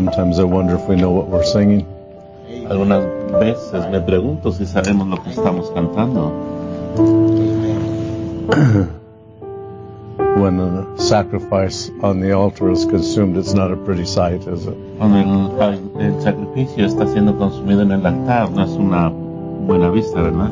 Sometimes I wonder if we know what we're singing. Algunas veces me pregunto si sabemos lo que estamos cantando. When a sacrifice on the altar is consumed, it's not a pretty sight, is it? Cuando el sacrificio está siendo consumido en el altar, no es una buena vista, ¿verdad?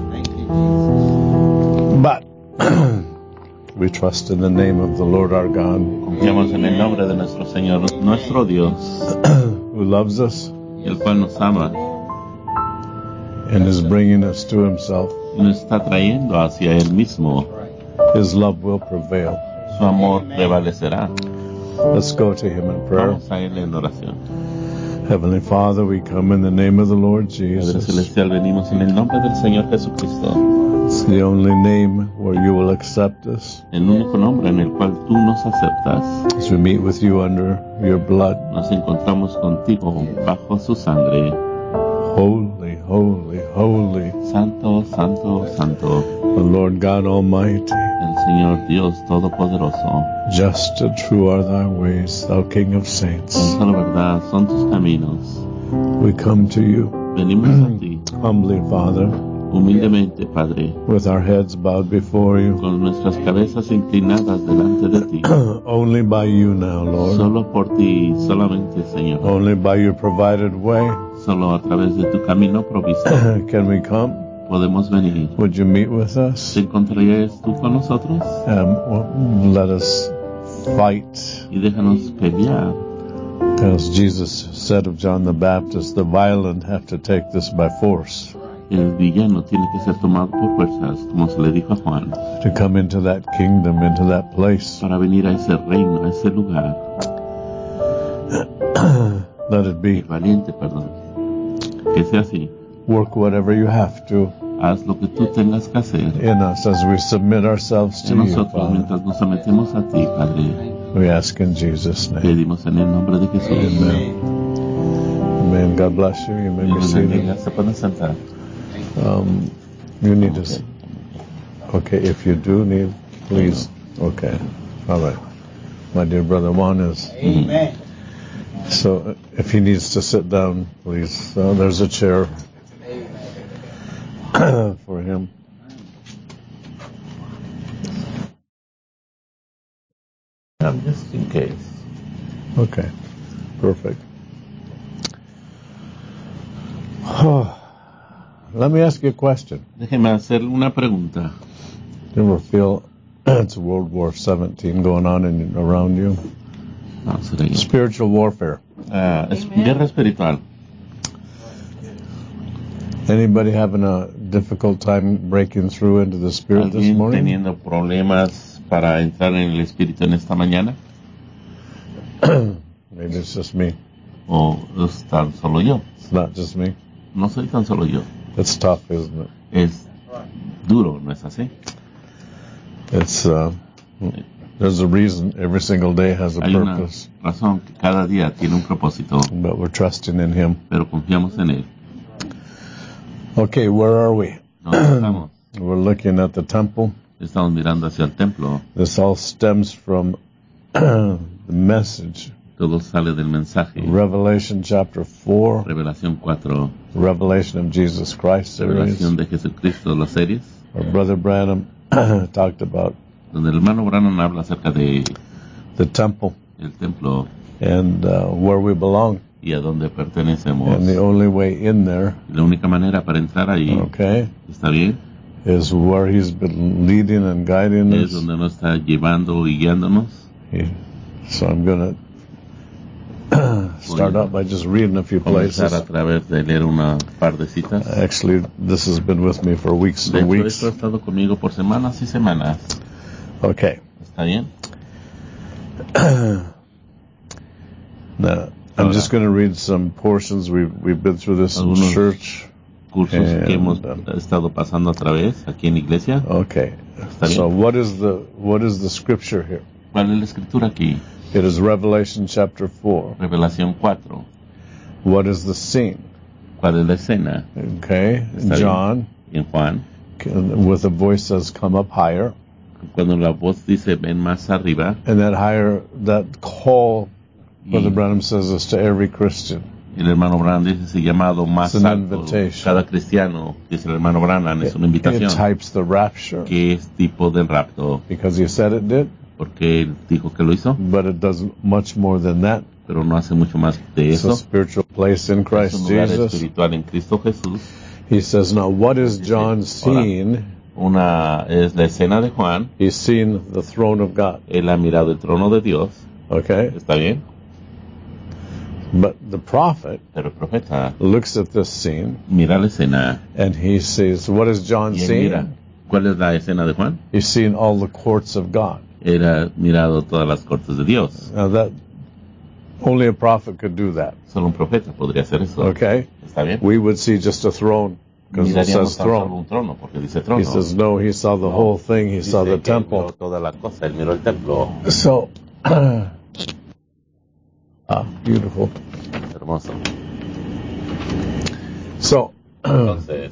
But we trust in the name of the Lord our God, Confiamos en el nombre de nuestro Señor, nuestro Dios, who loves us el cual nos ama and is bringing us to himself. y nos está trayendo hacia Él mismo. His love will prevail. Su amor prevalecerá. Let's go to him in prayer. Vamos a Él en oración. Heavenly Father, we come in the name of the Lord Padre Jesus. Celestial, venimos en el nombre del Señor Jesucristo, It's the only name where you will accept us el único nombre en el cual tú nos aceptas. as we meet with you under your blood. Nos encontramos contigo bajo su sangre. Holy, holy, holy, Santo, santo, santo, the Lord God Almighty. el Señor Dios Todopoderoso. Just and true are thy ways, thou King of saints. En solo verdad son tus caminos. We come to you Venimos a ti, humbly, Father, humildemente, Padre, with our heads bowed before you. con nuestras cabezas inclinadas delante de ti. Only by you now, Lord. Solo por ti, solamente, Señor. Only by your provided way Solo a través de tu camino provisto can we come. podemos venir. Would you meet with us? ¿Te encontrarías tú con nosotros? Let us fight. Y déjanos pelear. As Jesus said of John the Baptist, the violent have to take this by force. El villano tiene que ser tomado por fuerzas, como se le dijo a Juan, To come into that kingdom, into that place. para venir a ese reino, a ese lugar. Let it be. Valiente, perdón. Que sea así. Work whatever you have to Haz lo que tú tengas que hacer in us as we submit ourselves to en you, nosotros Father. mientras nos sometemos a ti, Padre. We ask in Jesus' name. Pedimos en el nombre de Jesús. Amen. Amen. God bless you. You may be Dios seated. bendiga. Se pueden sentar. You need to. Okay, if you do need, please. Okay. All right. My dear brother Juan is. Amen. So if he needs to sit down, please. There's a chair for him. Just in case. Okay. Perfect. Let me ask you a question. Déjeme hacer una pregunta. Do you ever feel it's World War 17 going on around you? No, será yo. Spiritual warfare. Es guerra espiritual. Anybody having a difficult time breaking through into the Spirit this ¿Alguien morning? teniendo problemas para entrar en el espíritu en esta mañana? Maybe it's just me. ¿O es tan solo yo? It's not just me. No soy tan solo yo. It's tough, isn't it? Es duro, ¿no es así? It's there's a reason. Every single day has a Hay una purpose, razón que cada día tiene un propósito, but we're trusting in Him. pero confiamos en Él. Okay, where are we? ¿Dónde estamos? We're looking at the temple. Estamos mirando hacia el templo. This all stems from the message. Todo sale del mensaje. Revelation chapter 4, Revelación 4. Revelation of Jesus Christ series. Revelación de Jesucristo, las series, Our brother Branham talked about donde el hermano Branham habla acerca de the temple el templo and where we belong. y a dónde pertenecemos. And the only way in there, Y la única manera para entrar ahí, okay, ¿está bien? is where He's been leading and guiding Es us. donde nos está llevando y guiándonos. So I'm going to start out by just reading a few Comenzar places. a través de leer una par de citas. Actually, this has been with me for weeks De and hecho, weeks. esto ha estado conmigo por semanas y semanas. Okay. ¿Está bien? Now, I'm just going to read some portions. We've been through this in Algunos church. Cursos que hemos And, estado pasando a través aquí en la iglesia. Okay. bien. So what is the scripture here? ¿Cuál es la escritura aquí? It is Revelation chapter 4. Revelación 4. What is the scene? ¿Cuál es la escena? Okay. Está bien. John, En Juan, with a voice says, come up higher. cuando la voz dice ven más arriba, And that higher, that call Brother Branham says this to every Christian. El hermano Branham dice ese llamado más It's an alto. invitation. Cada cristiano, dice el hermano Branham, es una It invitación. types the rapture Que es tipo del rapto. because he said it did, Porque él dijo que lo hizo, but it does much more than that. pero no hace mucho más de It's a eso. spiritual place in Es Christ un lugar Jesus. espiritual en Cristo Jesús. He says, now what is John seen? Una es la escena de Juan. He's seen the throne of God. Él ha mirado el trono de Dios. Okay? ¿Está bien? But the prophet Pero el profeta looks at this scene mira la escena and he says, what is John y él mira. seen? ¿Cuál es la escena de Juan? He's seen all the courts of God. Él ha mirado todas las cortes de Dios. Now that only a prophet could do that. Solo un profeta podría hacer eso. Okay? ¿Está bien? We would see just a throne because it Miraríamos says tan solo throne. un trono, porque dice trono. He says, no, he saw the whole thing. He Dice saw the que él miró temple. toda la cosa, él miró el templo. So, beautiful. Hermoso. So, Entonces,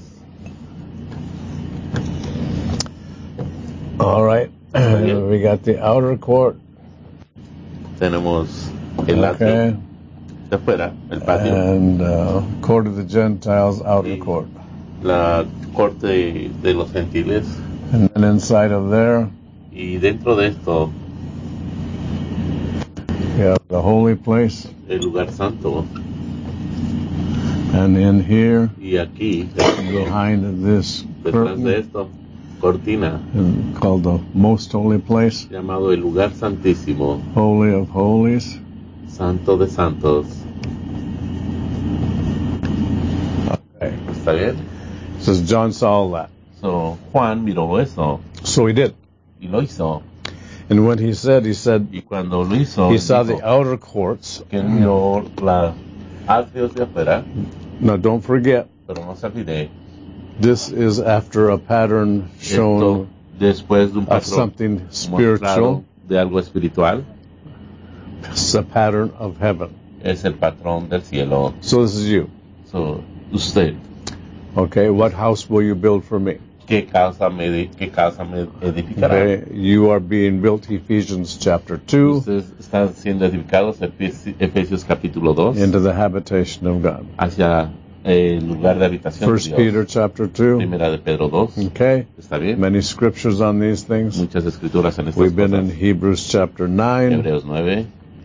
all right. We got the outer court. tenemos el atrio Okay. de afuera, el patio, And court of the Gentiles, outer Sí. court. la corte de los gentiles, And then inside of there, y dentro de esto, you have the holy place. el lugar santo, And in here, y aquí, behind this detrás de curtain, esto, cortina, called the most holy place, llamado el lugar santísimo, Holy of Holies. santo de santos. Okay. ¿Está bien? Says John saw all that. So, Juan miró eso, So he did. y lo hizo. And when he said, Y cuando lo hizo, he saw dijo the outer courts. que él miró los atrios de afuera, Now don't forget, pero no se olvide, this is after a pattern esto shown después de un of patrón something mostrado spiritual. de algo espiritual, It's a pattern of heaven. es el patrón del cielo. So this is you. So, usted, Okay, what house will you build for me? ¿qué casa me edificará? Okay, you are being built, Ephesians chapter 2, Ustedes están siendo edificados, Efesios capítulo 2, into the habitation of God. hacia el lugar de habitación de First Peter Dios. chapter 2. Primera de Pedro 2, Okay, ¿está bien? many scriptures on these things. Muchas escrituras en estas We've been in cosas. Hebrews chapter 9. Hebreos 9,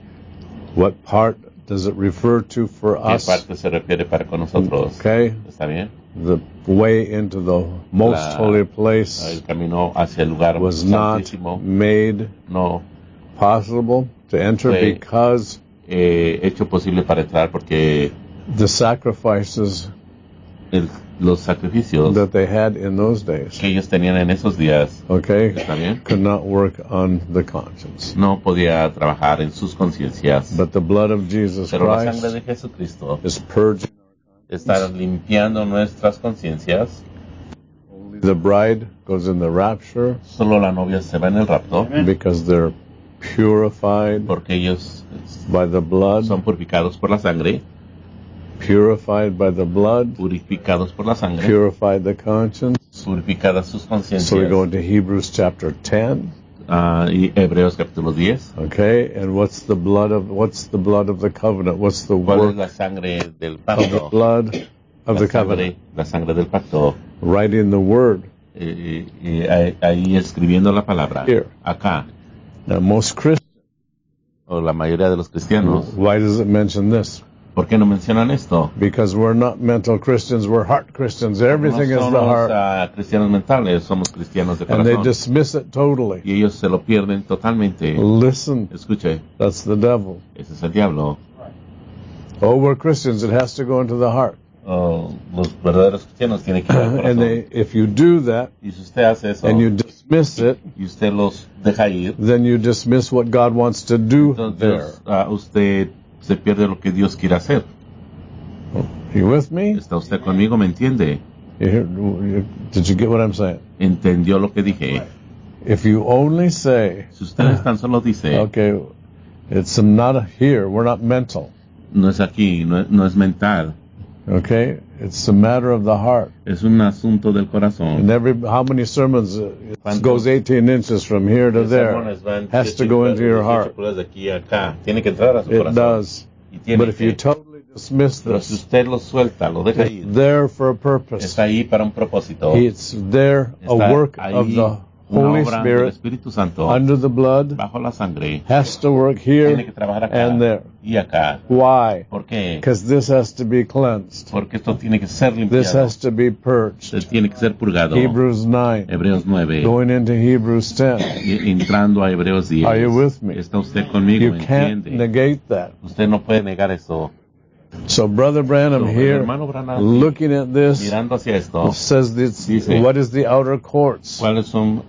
What part does it refer to for ¿qué us? parte se refiere para con nosotros? Okay, ¿Está bien? the way into the most holy place El camino hacia el lugar was not santísimo made no possible to enter Fue- because hecho posible para entrar porque the sacrifices los sacrificios that they had in those days, que ellos tenían en esos días, okay, ¿está bien? could not work on the conscience. No podía trabajar en sus conciencias. But the blood of Jesus Pero la sangre Christ de Jesucristo is purging. está limpiando nuestras conciencias. The bride goes in the rapture Solo la novia se va en el rapto because they're purified porque ellos by the blood, son purificados por la sangre, purified by the blood, purificados por la sangre, purified the conscience. purificadas sus So we conciencias. go into Hebrews chapter 10. Y Hebreos capítulo 10. Okay, and what's the blood of the covenant? What's the ¿Cuál es work la sangre del of the pacto? blood of the covenant? La sangre del pacto. Writing the word. Ahí escribiendo la palabra. Here. Acá. Now, most Christians, O la mayoría de los cristianos. why does it mention this? ¿Por qué no mencionan esto? Because we're not mental Christians, we're heart Christians. Everything no is the somos heart. cristianos mentales, somos cristianos de And they corazón. dismiss it totally. Y ellos se lo pierden totalmente. Listen, Escuche, that's the devil. ese es el diablo. Oh, we're Christians, it has to go into the heart. Los verdaderos cristianos tienen que ir al And corazón. if you do that, Y si usted hace eso, and you dismiss it, y usted los deja ir, then you dismiss what God wants to do there. entonces usted se pierde lo que Dios quiere hacer. You with me? ¿Está usted conmigo? ¿Me entiende? Did you get what I'm saying? ¿Entendió lo que dije? If you only say, Si usted tan solo dice, okay, it's not here, we're not mental, no es aquí, no es mental, okay? It's a matter of the heart. Es un asunto del corazón. And how many sermons it goes 18 inches from here to there has to go into your heart. It does. But if you totally dismiss Pero si this, usted lo suelta, lo deja ir, it's there for a purpose. está ahí para un propósito. It's there, a Está work ahí of the una Holy obra del Spirit Espíritu Santo under the blood, bajo la sangre. has to work Tiene here que trabajar acá and there. y acá. Why? ¿Por qué? Because this has to be cleansed. Porque esto tiene que ser This limpiado. has to be purged. Tiene que ser purgado. Hebrews 9, Hebreos 9. going into Hebrews 10. Entrando a Hebreos 10. Are you with me? ¿Está usted conmigo? You ¿Me can't entiende? negate that. Usted no puede negar eso. So Brother Branham So, el here, hermano Branham, looking at this, mirando hacia esto, says this, dice, what is the outer courts? ¿cuáles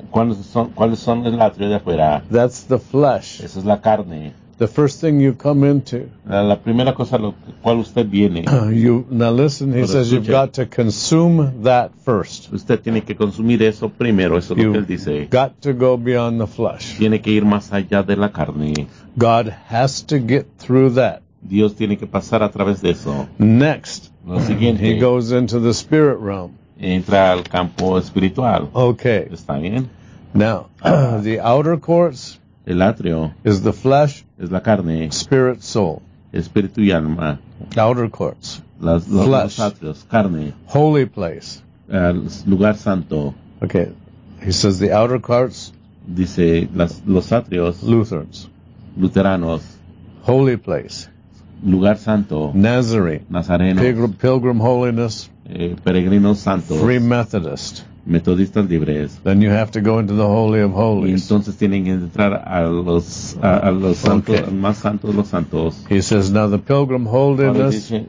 son el atrio de afuera? That's the flesh. Esa es la carne. The first thing you come into. La primera cosa a la cual usted viene. Now listen, he Pero says you've escuche. got to consume that first. Usted tiene que consumir eso primero, eso es lo que él dice. You've got to go beyond the flesh. Tiene que ir más allá de la carne. God has to get through that. Dios tiene que pasar a través de eso. Next, Lo siguiente, he goes into the spirit realm. entra al campo espiritual. Okay, ¿Está bien? now the outer courts El atrio is the flesh, es la carne, spirit, soul. espíritu y alma. Outer courts, Los Flesh. atrios, carne, holy place. lugar santo. Okay, he says the outer courts, Dice los atrios, Lutherans. luteranos, Holy place, lugar santo, Nazarene, nazarenos, pilgrim holiness, peregrinos santos, Free Methodist. metodistas libres. Then you have to go into the Holy of Y Holies. entonces tienen que entrar a los santos, Okay. más santos de los santos. He says now the pilgrim Ahora holiness dice,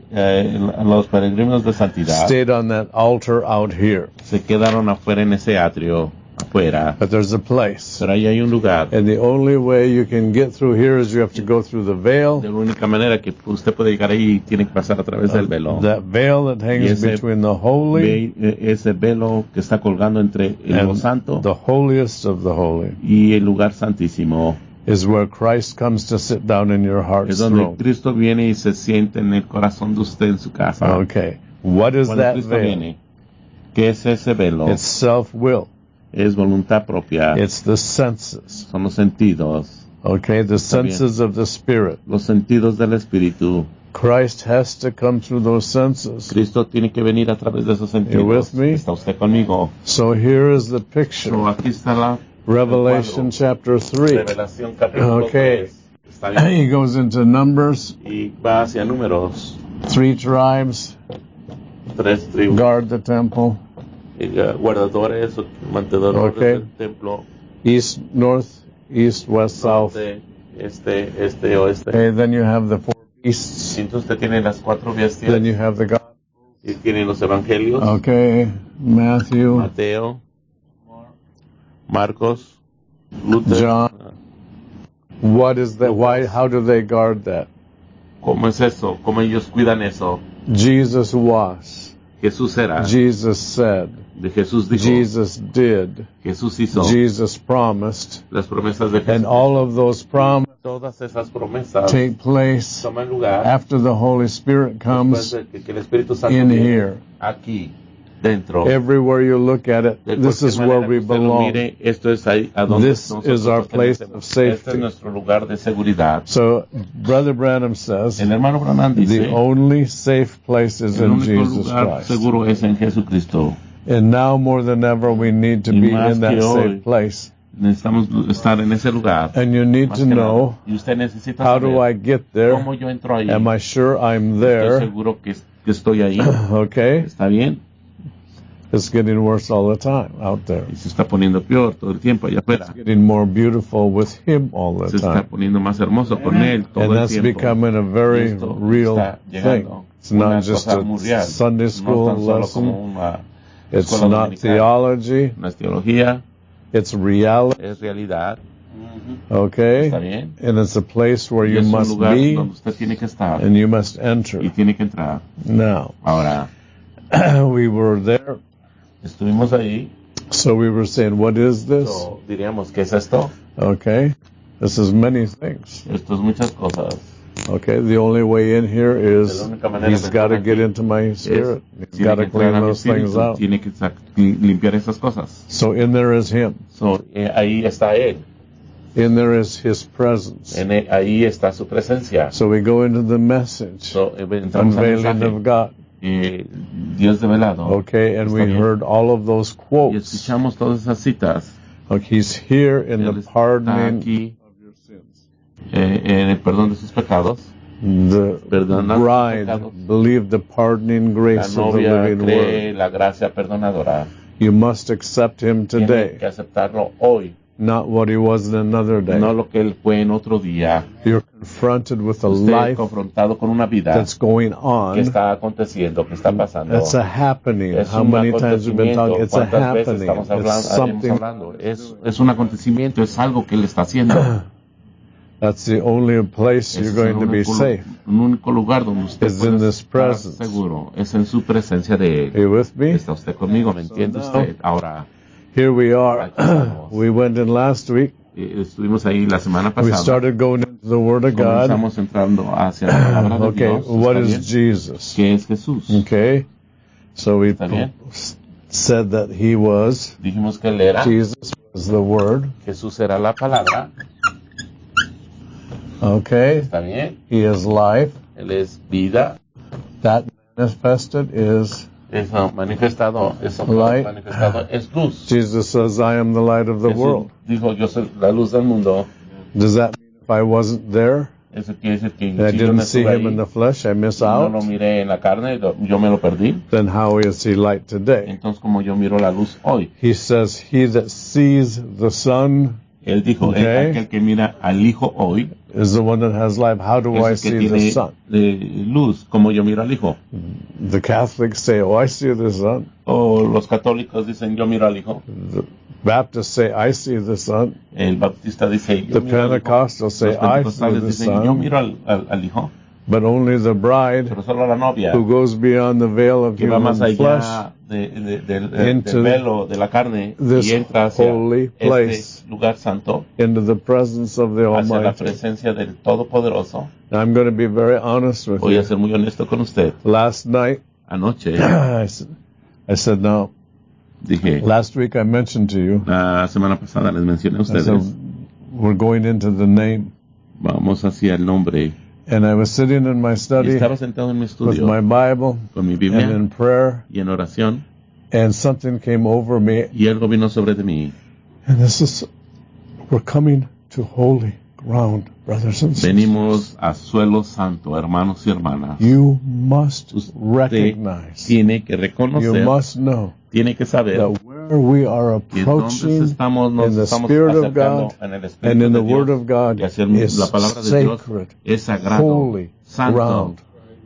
los peregrinos de santidad stayed on that altar out here. se quedaron afuera en ese atrio, afuera. But there's a place. Pero ahí hay un lugar. And the only way you can get through here is you have to go through the veil. De la única manera que usted puede llegar ahí tiene que pasar a través del velo. That veil that hangs Y ese between the holy Ese velo que está colgando entre lo and santo the holiest of the holy y el lugar santísimo. is where Christ comes to sit down in your Es heart's donde throne. Cristo viene y se siente en el corazón de usted en su casa. Okay. What is Cuando that Cristo veil? viene, ¿qué es ese velo? It's self-will. Es voluntad propia. It's the senses. Son los sentidos. Okay, the Está bien. senses of the Spirit. Los sentidos del Espíritu. Christ has to come through those senses. Cristo tiene que venir a través de esos sentidos. You with me? ¿Está usted conmigo? So here is the So, picture. aquí está la Revelation chapter 3. Revelación capítulo Okay. 3. Está bien. He goes into Numbers. Y va hacia números. 3 tribes 3 tribus. guard the temple. Guardadores, mantenedores Okay. del templo. East, north, east, west, south. Norte, este, oeste. Okay, then you have the 4 beasts. Entonces usted tiene las 4 bestias. Then you have the God. Y tiene los evangelios. Okay, Matthew, Mateo, Marcos, Luther. John. What is that? Why? How do they guard that? ¿Cómo es eso? ¿Cómo ellos cuidan eso? Jesus was. Jesús era. Jesus said. De Jesús dijo. Jesus did. Jesús hizo. Jesus promised. Las promesas de Jesús. And all of those promises Todas esas promesas take place toman lugar after the Holy Spirit después comes de que el Espíritu Santo in viene here. aquí, dentro. Everywhere you look at it, De this cualquier is where manera we que usted lo belong. mire, esto es ahí a donde This nosotros is our place pertenecemos. of safety. Este es nuestro lugar de seguridad. So, Brother Branham says, El hermano Branham dice, the only safe place is el in único Jesus lugar Christ. seguro es en Jesucristo. And now more than ever, we need to Y be más in that que hoy, safe place. Necesitamos estar en ese lugar. And you need Más to que know, nada. Y usted necesita how do saber I get there? cómo yo entro ahí. Am I sure I'm Estoy there? seguro que estoy ahí. Okay? ¿Está bien? It's getting worse all the time out there. Y se está poniendo peor todo el tiempo allá afuera. It's getting more beautiful with Him all the Se está time. poniendo más hermoso con él todo And el that's tiempo. becoming a very Esto real está thing. llegando It's una not just cosa a muy real. Sunday No school tan solo lesson. como una It's escuela not dominical. theology. No es teología, It's reality. es realidad. Okay? ¿Está bien? And it's a place where Y you es un must lugar be donde usted tiene que estar and you must y enter. tiene que entrar. Now, Ahora, we were there, estuvimos ahí. so we were saying, what is this? Diríamos, ¿qué es esto? Okay? This is many things. Esto es muchas cosas. Okay, the only way in here is he's got to get into my spirit. He's got to clean those things out. Tiene que limpiar esas cosas. So in there is him. So, ahí está él. In there is his presence. Ahí está su presencia. So we go into the message, unveiling of God. Dios revelado. Okay, and we heard all of those quotes. Y escuchamos todas esas citas. Okay, he's here in the pardoning of your sins. En el perdón de sus pecados. The bride believed the pardoning grace of the living word. La gracia perdonadora. You must accept him today. Tiene que aceptarlo hoy. Not what he was in another day. No lo que él fue en otro día. You're confronted with a life confrontado con una vida that's going on. Que está aconteciendo, que está pasando. It's a happening. How many times we've been talking? It's a happening. It's something. Es un acontecimiento, es algo que él está haciendo. That's the only place you're going to be safe. Un único lugar donde usted is in this presence. Seguro, es en su presencia de él. Are you with me? ¿Está usted conmigo? ¿Me entiende usted? Ahora. Here we are. We went in last week. Estuvimos ahí la semana pasada. We started going into the Word of God. Comenzamos entrando hacia la palabra de Dios. Okay, what is Jesus? ¿Qué es Jesús? Okay, so we said that he was. Dijimos que él era. Jesus was the Word. Jesús era la palabra. Okay. Está bien. He is life. Él es vida. That manifested is. Eso manifestado es luz. Jesus says, I am the light of the world. Dijo, yo soy la luz del mundo. Does that mean if I wasn't there, eso quiere decir que I didn't see him in the flesh, I miss out? No lo miré en la carne, yo me lo perdí. Then how is he light today? Entonces, como yo miro la luz hoy. He says, he that sees the Son, él dijo, aquel que mira al Hijo hoy, is the one that has life. How do I see the Son? Luz, como yo miro al Hijo. The Catholics say, oh, I see the Son. O los católicos dicen, yo miro al Hijo. The Baptists say, I see the Son. El Baptista dice, yo miro al Hijo. The Pentecostals say, I see the Son. Yo miro al Hijo. But only the bride who goes beyond the veil of human flesh into velo de la carne this y entra hacia holy place, este lugar santo, into the presence of the Almighty. Hacia la presencia del Todopoderoso. Now, I'm going to be very honest with Voy you. A ser muy honesto con usted. Last night, anoche, I said, no. Dije, last week I mentioned to you. La semana pasada les mencioné a ustedes. I said, we're going into the name. Vamos hacia el nombre. And I was sitting in my study with my Bible con mi Biblia, and in prayer, y en oración, and something came over me. Y algo vino sobre de mí. And we're coming to holy ground, brothers and sisters. Venimos a suelo santo, hermanos y hermanas. You must recognize. Tiene que reconocer. You must know. Tiene que saber. That where we are approaching in the Spirit of God and in the Word of God is sacred, holy ground.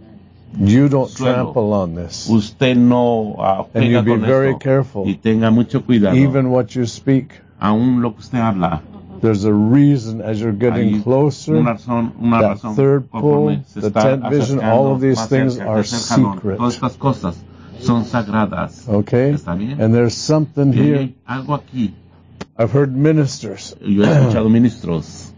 You don't trample on this. Usted no and you be very careful. Y tenga mucho cuidado. Even what you speak. Aún lo que usted habla. There's a reason as you're getting closer, that third pull, the 10th vision, all of these things are secret. Todas estas cosas son sagradas. Okay? And there's something here. Algo aquí. I've heard ministers. Yo he escuchado ministros.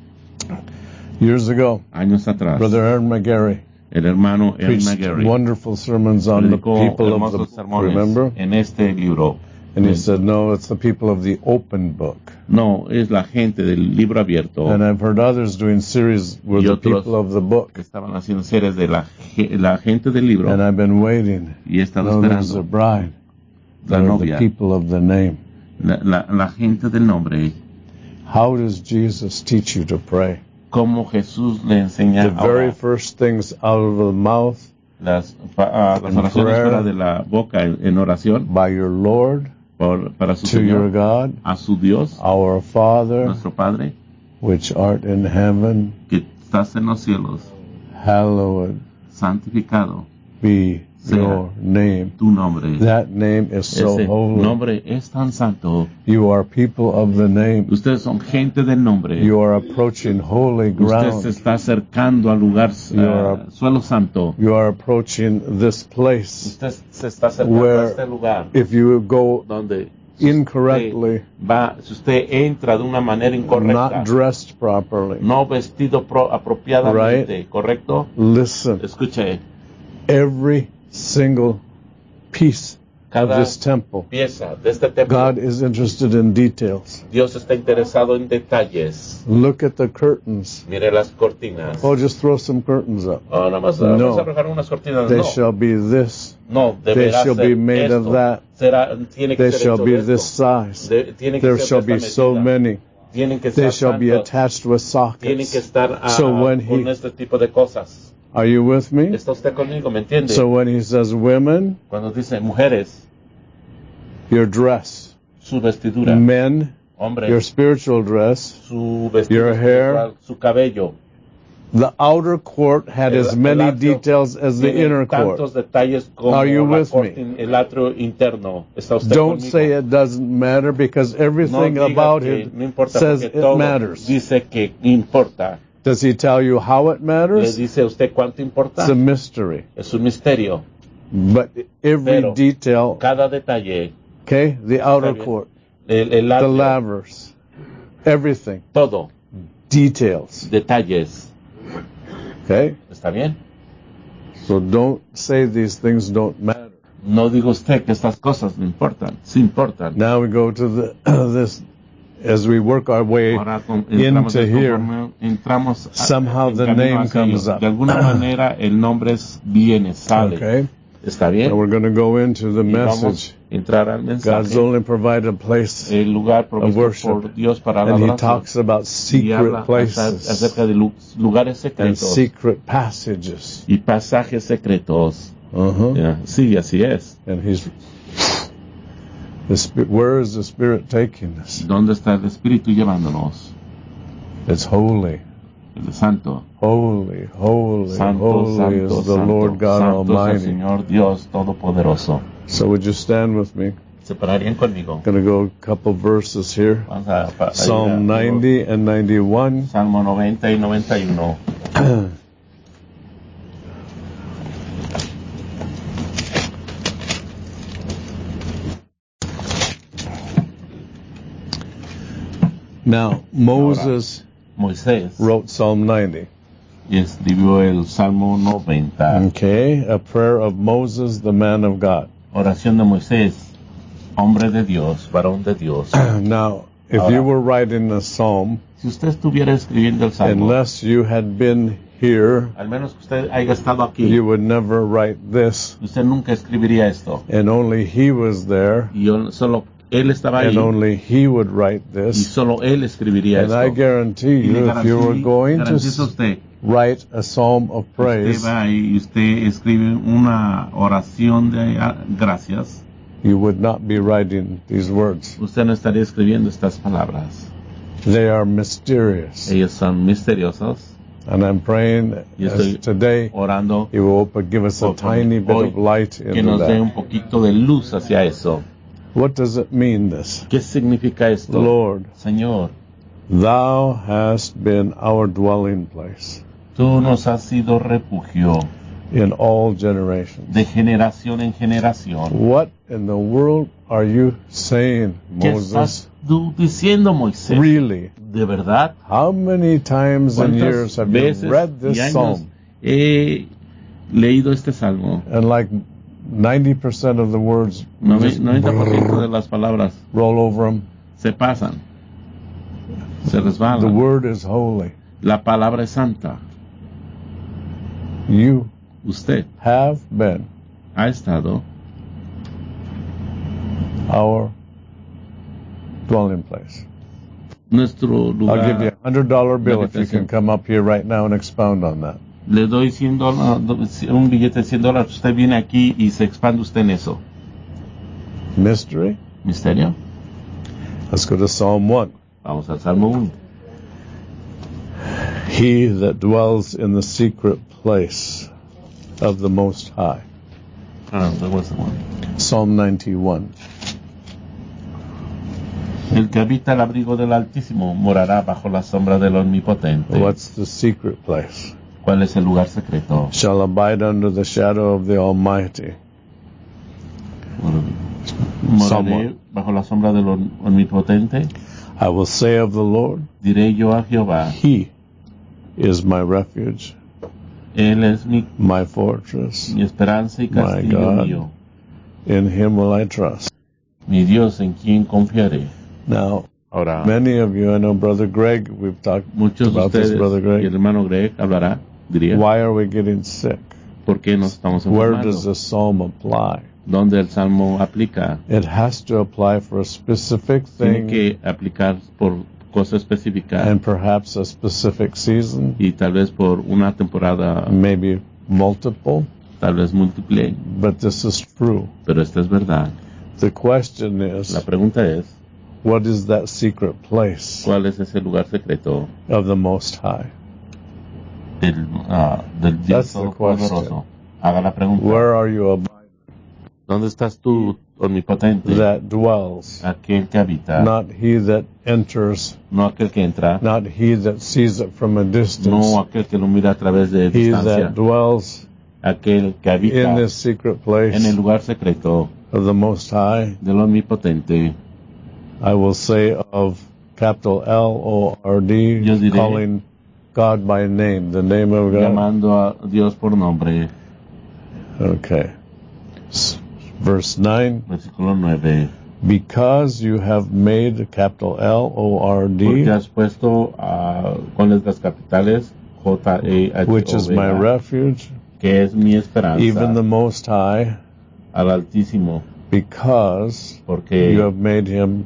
Years ago. Años atrás. Brother Aaron McGarry. El hermano Aaron McGarry. Wonderful sermons on the people of the book. Remember? En este libro. And he said, no, it's the people of the open book. No, es la gente del libro abierto. And I've heard others doing series with the people of the book. Estaban haciendo series de la gente del libro. And I've been waiting. Y he estado esperando. There's a bride. La novia. The people of the name. La gente del nombre. How does Jesus teach you to pray? Cómo Jesús le enseña the very first things out of the mouth. Las oraciones fuera de la boca en oración. By your Lord. Para su to Señor, your God, a su Dios, our Father, nuestro Padre, which art in heaven, que estás en los cielos, hallowed, santificado, be your name. Tu nombre. That name is so Ese holy. Nombre es tan santo. You are people of the name. Ustedes son gente del nombre. You are approaching holy ground. Usted se está acercando al lugar suelo santo. You are approaching this place. Usted se está acercando a este lugar. If you go donde incorrectly, si usted entra de una manera incorrecta, not dressed properly, no vestido apropiadamente, right? ¿correcto? Listen, escuche, every single piece of this temple, pieza de este templo, God is interested in details. Dios está interesado en detalles. Look at the curtains. Mire las cortinas. Oh, just throw some curtains up. Oh, nada más arrojar unas cortinas. They shall be this. No, they shall be made esto. of that. Tiene que they ser shall hecho be de this size. There shall be so many. They shall be attached with sockets. Tienen que estar con este tipo de cosas. Are you with me? ¿Está usted conmigo? ¿Me entiende? So when he says women, cuando dice mujeres, your dress, su vestidura, men, hombres, your spiritual dress, su vestido your hair, su cabello. The outer court had as many details as the inner court. Are you with me? El atrio interno. ¿Está usted Don't conmigo? say it doesn't matter, because everything about it says it matters. Dice que importa. Does he tell you how it matters? ¿Le dice a usted cuánto importa? It's a mystery. Es un misterio. But every detail, cada detalle, okay, the outer court, the lavers, everything, todo, details, detalles. Okay? ¿Está bien? So don't say these things don't matter. No diga usted que estas cosas no importan. Sí importan. Now we go to this. As we work our way into here, somehow the name comes up. De alguna manera el nombre viene, sale. Okay. ¿Está bien? So we're going to go into the message. Entrar al mensaje. God's only provided a place el lugar of worship. Por Dios para and he talks about secret places acerca de lugares secretos and secret passages. Y pasajes secretos. Yeah. Sí, así es. And where is the Spirit taking us? ¿Dónde está el Espíritu llevándonos? It's holy. El santo. Holy, holy, santo, holy santo, is the Lord God Almighty. Es el Señor Dios Todopoderoso. So would you stand with me? Se pararían conmigo. I'm going to go a couple verses here. Psalm 90 and 91. Salmo 90 y 91. Now, Moisés wrote Psalm 90. Y escribió el Salmo 90. Okay, a prayer of Moses, the man of God. Oración de Moisés, hombre de Dios, varón de Dios. Now, if you were writing a psalm, si usted estuviera escribiendo el Salmo, unless you had been here, al menos que usted haya estado aquí, you would never write this. Usted nunca escribiría esto. And only he was there. Y solo él estaba ahí. And only he would write this. Y solo él escribiría esto. And I guarantee you, if you were going to write a psalm of praise, usted va y usted escribe una oración de gracias, you would not be writing these words. Usted no estaría escribiendo estas palabras. They are mysterious. Ellos son misteriosos. And I'm praying as today orando, He will give us a tiny bit of light into que nos dé un that. poquito de luz hacia eso. What does it mean, this? ¿Qué significa esto? Lord, Señor, Thou hast been our dwelling place Tú nos has sido refugio in all generations. de generación en generación. What in the world are you saying, ¿Qué Moses? estás tú diciendo, Moisés? Really? ¿De verdad? How many times and years have you read this psalm? He leído este salmo. And like 90% of the words 90% de las palabras roll over them. Se pasan. Se resbalan. The word is holy. La palabra es santa. Usted have been ha estado our dwelling place. Nuestro lugar. I'll give you $100 bill if you can come up here right now and expound on that. Le doy $100, un billete de $100. Usted viene aquí y se expande usted en eso. Mystery? Misterio. Let's go to Psalm 1. Vamos al Salmo 1. He that dwells in the secret place of the Most High. There was the one. Psalm 91. El que habita el abrigo del Altísimo morará bajo la sombra del Omnipotente. What's the secret place? ¿Cuál es el lugar secreto? Shall abide under the shadow of the Almighty. bajo la sombra del Omnipotente, I will say of the Lord, diré yo a Jehová, He is my refuge, Él es my fortress, mi esperanza y castillo mío. In Him will I trust. Mi Dios, en quien confiaré. Now, many of you, I know Brother Greg, we've talked about this, Brother Greg. Y el hermano Greg hablará, diría. Why are we getting sick? ¿Por qué nos estamos enfermando? Where does the psalm apply? ¿Dónde el salmo aplica? It has to apply for a specific thing. Tiene que aplicar por cosa específica. And perhaps a specific season. Y tal vez por una temporada. Maybe multiple. Tal vez múltiple. But this is true. Pero esta es verdad. The question is, la pregunta es, what is that secret place? ¿Cuál es ese lugar secreto? Of the Most High. Del Dios Todopoderoso. Haga la pregunta. Where are you abiding? ¿Dónde estás tú, omnipotente? That dwells. Aquel que habita. Not he that enters. No aquel que entra. Not he that sees it from a distance. No aquel que lo mira a través de distancia. He that dwells. Aquel que habita. In this secret place. En el lugar secreto. Of the Most High. Del Omnipotente. I will say of capital L-O-R-D. Yo diré, calling God by name, the name of God. Llamando a Dios por nombre. Okay. Verse 9. Versículo 9. Because you have made capital L-O-R-D. Porque has puesto con letras capitales J-E-H-O-V-A. Which is my refuge. Que es mi esperanza. Even the Most High. Al Altísimo. Because porque you have made him.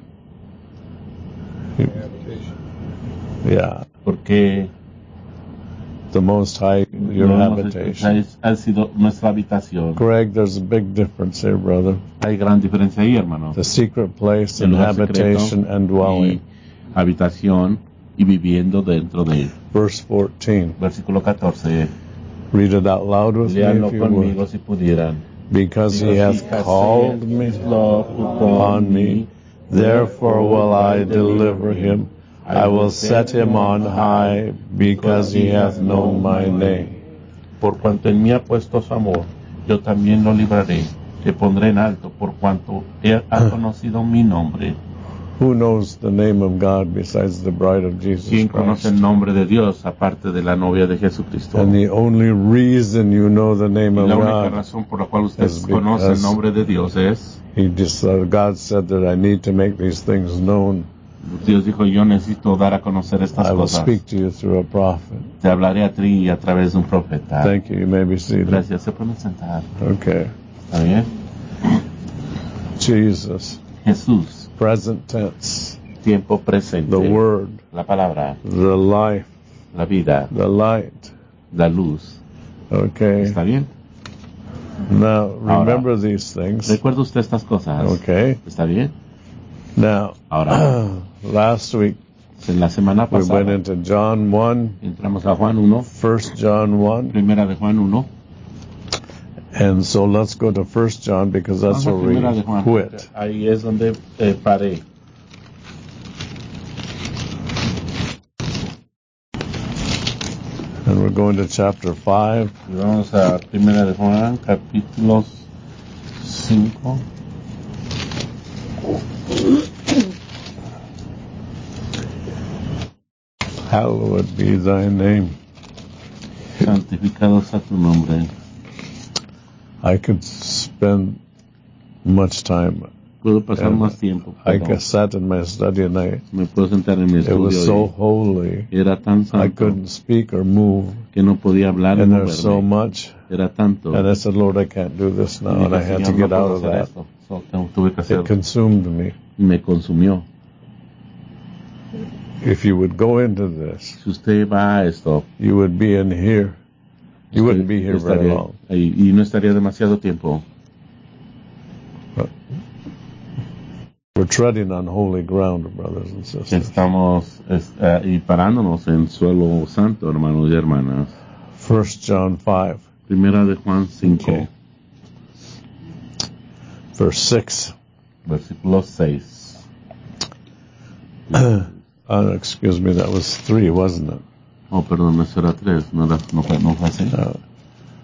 Yeah. Porque the Most High, your habitation. Ha sido nuestra habitación. Greg, there's a big difference here, brother. Hay gran diferencia ahí, hermano. The secret place and habitation and dwelling. Habitación y viviendo dentro de él. Verse 14. Versículo 14. Read it out loud with Leanlo me if you conmigo would. Si pudieran. Because he has called me on me, therefore will I deliver him. I will set him on high, because he hath known my name. Por cuanto en mí ha puesto su amor, yo también lo libraré. Te pondré en alto, por cuanto ha conocido mi nombre. Who knows the name of God besides the bride of Jesus ¿Quién Christ? conoce el nombre de Dios aparte de la novia de Jesucristo? And the only reason you know the name of la única God razón por la cual usted conoce el nombre de Dios es God said that I need to make these things known. Dios dijo, yo necesito dar a conocer estas I will cosas. speak to you through a prophet. Te hablaré a ti a través de un profeta. Thank you. You may be seated. Gracias. Se pueden sentar. Okay. ¿Está bien? Jesus. Jesús. Present tense. Tiempo presente. The word. La palabra. The life. La vida. The light. La luz. Okay. ¿Está bien? Now, remember ahora, these things. Recuerda usted estas cosas. Okay. ¿Está bien? Now, ahora, last week, en la semana pasada, we went into John 1. Entramos a Juan 1. 1 John 1. Primera de Juan 1. And so let's go to 1 John because that's where we quit. Ahí es donde paré. And we're going to chapter 5. Y vamos a Primera de Juan, capítulo 5. Hallowed be thy name. Santificado sea tu nombre. I could spend much time. Puedo pasar más tiempo. I sat in my study and me puedo sentar en mi estudio. It was so holy. Era tan santo. I couldn't speak or move. Que no podía hablar and ni there's so much. Era tanto. And I said, Lord, I can't do this now. And I had to get out of that. It consumed me. Me consumió. If you would go into this, si usted va a esto, you would be in here. You wouldn't be here very long. Y no estaría demasiado tiempo. But we're treading on holy ground, brothers and sisters. Estamos y parándonos en suelo santo, hermanos y hermanas. 1 John 5. Primera de Juan 5. Okay. Verse 6. Versículo 6. Excuse me, that was 3, wasn't it? Oh, perdón, eso era 3, no fue así.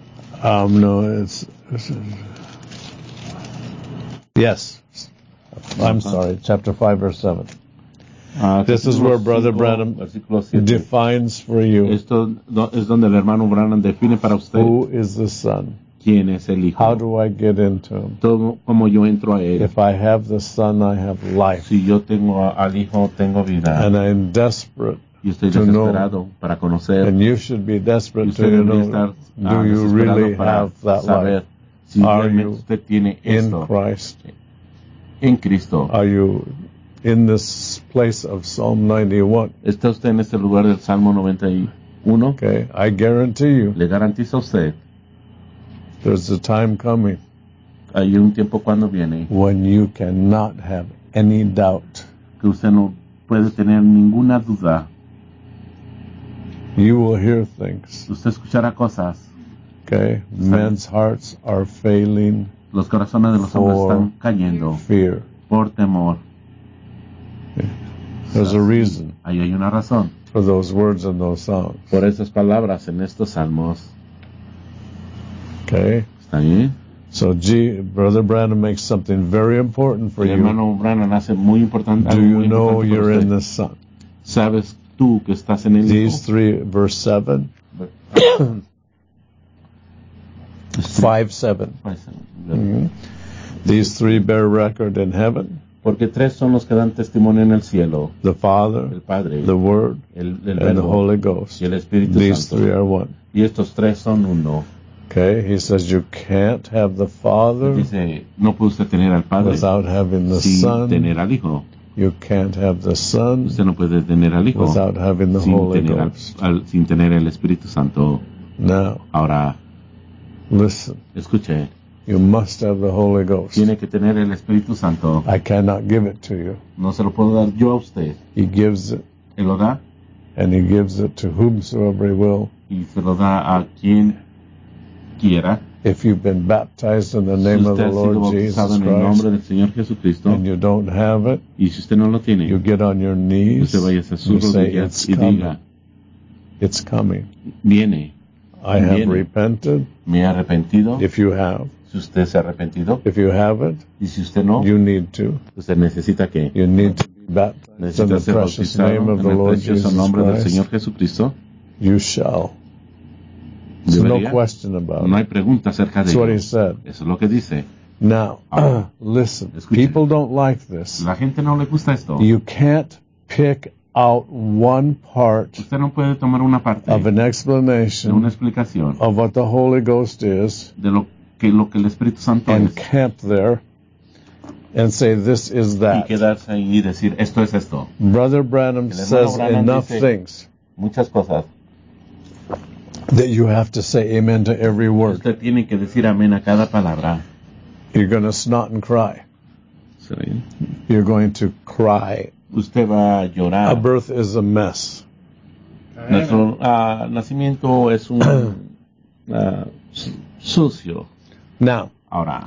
No, it's yes. I'm sorry, chapter 5, verse 7. This is where Brother Branham defines for you. Esto es donde el hermano Branham define para usted. Who is the Son? ¿Quién es el Hijo? How do I get into him? ¿Cómo yo entro a él? If I have the Son, I have life. Si yo tengo al Hijo, tengo vida. And I'm desperate y estoy desesperado para conocer. And you should be desperate to know, do you really have that life? Si Are realmente you usted tiene in esto Christ? en Cristo. Are you in this place of Psalm 91? ¿Está usted en este lugar del Salmo 91? Okay, I guarantee you. Le garantizo a usted. There's a time coming. Hay un tiempo cuando viene. When you cannot have any doubt. Que usted no puede tener ninguna duda. You will hear things. Usted escuchará cosas. Okay, men's hearts are failing. Los corazones de los hombres están cayendo. Fear. Por temor. Okay. There's a reason. Ahí hay una razón. For those words in those songs. Por esas palabras en estos salmos. Okay. ¿Está bien? So Brother Branham makes something very important for you. El hermano Branham hace muy importante. Do you know you're in the Son? ¿Sabes tú que estás en el Hijo? These three, verse 7. 5:7. Mm-hmm. These three bear record in heaven. Porque tres son los que dan testimonio en el cielo. The Father, el Padre, the Word, el and the Holy Ghost. Y el Espíritu These Santo. three are one. Y estos tres son uno. Okay, he says you can't have the Father Dice, no puede usted tener al Padre without having the sin Son. Tener al Hijo. You can't have the Son usted no puede tener al Hijo without having the Holy Ghost. Sin tener el Espíritu Santo. Now, ahora, listen. Escuche. You must have the Holy Ghost. Tiene que tener el Espíritu Santo. I cannot give it to you. No se lo puedo dar yo a usted. He gives it. Él lo da. And he gives it to whomsoever he will. Y se lo da a quien quiera. If you've been baptized in the name of the Lord Jesus en el nombre del Señor Jesucristo, and you don't have it, y si usted no lo tiene, you get on your knees, usted vaya a sus rodillas y diga, it's coming. Viene. I have repented. Me he arrepentido. If you have. Si usted se ha arrepentido. If you haven't. Y si usted no. You need to. Usted necesita que. You need to be baptized in the precious name of the Lord Jesus nombre Christ. Del Señor Jesucristo. You shall. There's no question about it. No hay pregunta acerca de That's what he said. Eso es lo que dice. Now, listen. Escuche. People don't like this. La gente no le gusta esto. You can't pick out one part usted no puede tomar una parte of an explanation de una explicación of what the Holy Ghost is de lo que el Espíritu Santo and es camp there and say this is that. Y quedarse ahí y decir esto es esto. Brother Branham says enough things muchas cosas that you have to say amen to every word. Usted tiene que decir amén a cada palabra. You're going to snot and cry. ¿Sí? You're going to cry. Usted va a llorar. A birth is a mess. Nuestro nacimiento es un sucio. Now, ahora,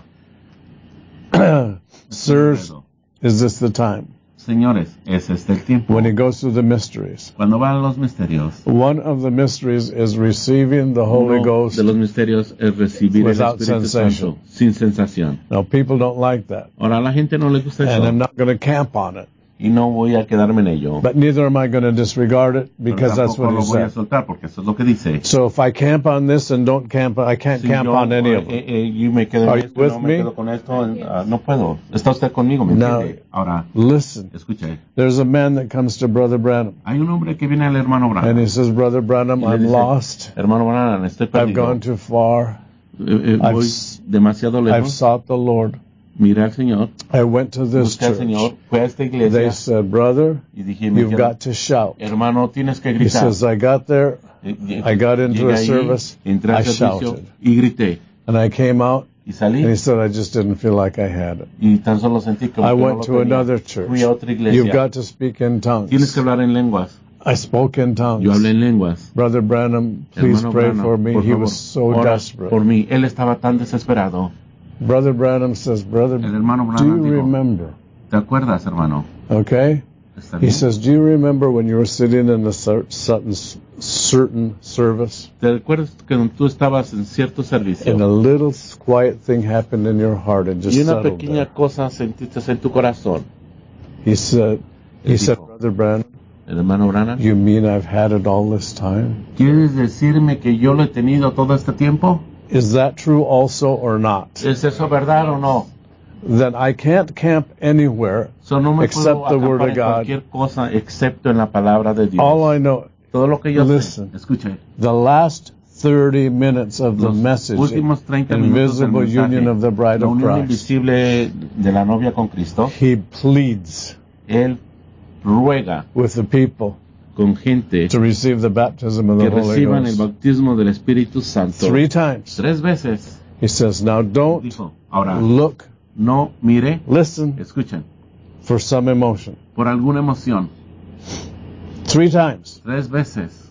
sirs, is this the time? Señores, es este el tiempo. When he goes through the mysteries. Cuando va a los misterios. One of the mysteries is receiving the Holy Ghost. De los misterios es recibir without el Espíritu sensation. Santo sin sensación. Now, people don't like that. Ahora, a la gente no le gusta eso. And I'm not going to camp on it. Y no voy a quedarme en ello. But neither am I going to disregard it because that's what he lo voy a said. soltar porque eso es lo que dice. So if I camp on this and don't camp, I can't camp on any of them. Yo me quedo Are en you esto, with no me? me quedo con esto, no puedo. Está usted conmigo, ¿me entiende? Ahora, listen. Escuche. There's a man that comes to Brother Branham. Hay un hombre que viene al hermano Branham. And he says, Brother Branham, I'm lost. Hermano Branham, estoy perdido. I've gone too far. Voy demasiado lejos. I've sought the Lord. Miré al Señor. I went to this church. Señor, fue a esta iglesia. They said, brother, you've got to shout. Hermano, tienes que gritar. He says, I got there, I got into a service, I shouted. Y grité. And I came out, y salí. And he said, I just didn't feel like I had it. Y tan solo sentí como I que went no to lo tenía. another church. Fui a otra iglesia. You've got to speak in tongues. Tienes que hablar en lenguas. I spoke in tongues. Yo hablé en lenguas. Brother Branham, please Hermano pray Branham, for me. Por He favor, was so desperate. Por mí, él estaba tan desesperado. Brother Branham says, brother, do you remember? ¿Te acuerdas, hermano? Okay? He says, do you remember when you were sitting in a certain certain service? ¿Te recuerdas que tú estabas en cierto servicio? And a little quiet thing happened in your heart and just y una settled pequeña there. cosa sentiste en tu corazón. He said, Brother Branham, el hermano Branham, you mean I've had it all this time? ¿Quieres decirme que yo lo he tenido todo este tiempo? Is that true also or not? ¿Es eso verdad o no? Then I can't camp anywhere no me except the Word of God. Cualquier cosa excepto en la palabra de Dios. All I know. Todo lo que yo listen, sé. Escuche. The last 30 minutes of the message, Invisible Union of the Bride of Christ. Invisible de la novia con Cristo. He pleads. Él ruega. With the people. Con gente. To receive the baptism of the Holy Ghost. Que reciban el bautismo del Espíritu Santo. 3 times. 3 veces. He says, now don't Dijo, ahora, look. No mire. Listen. Escuchen. For some emotion. Por alguna emoción. 3 times. 3 veces.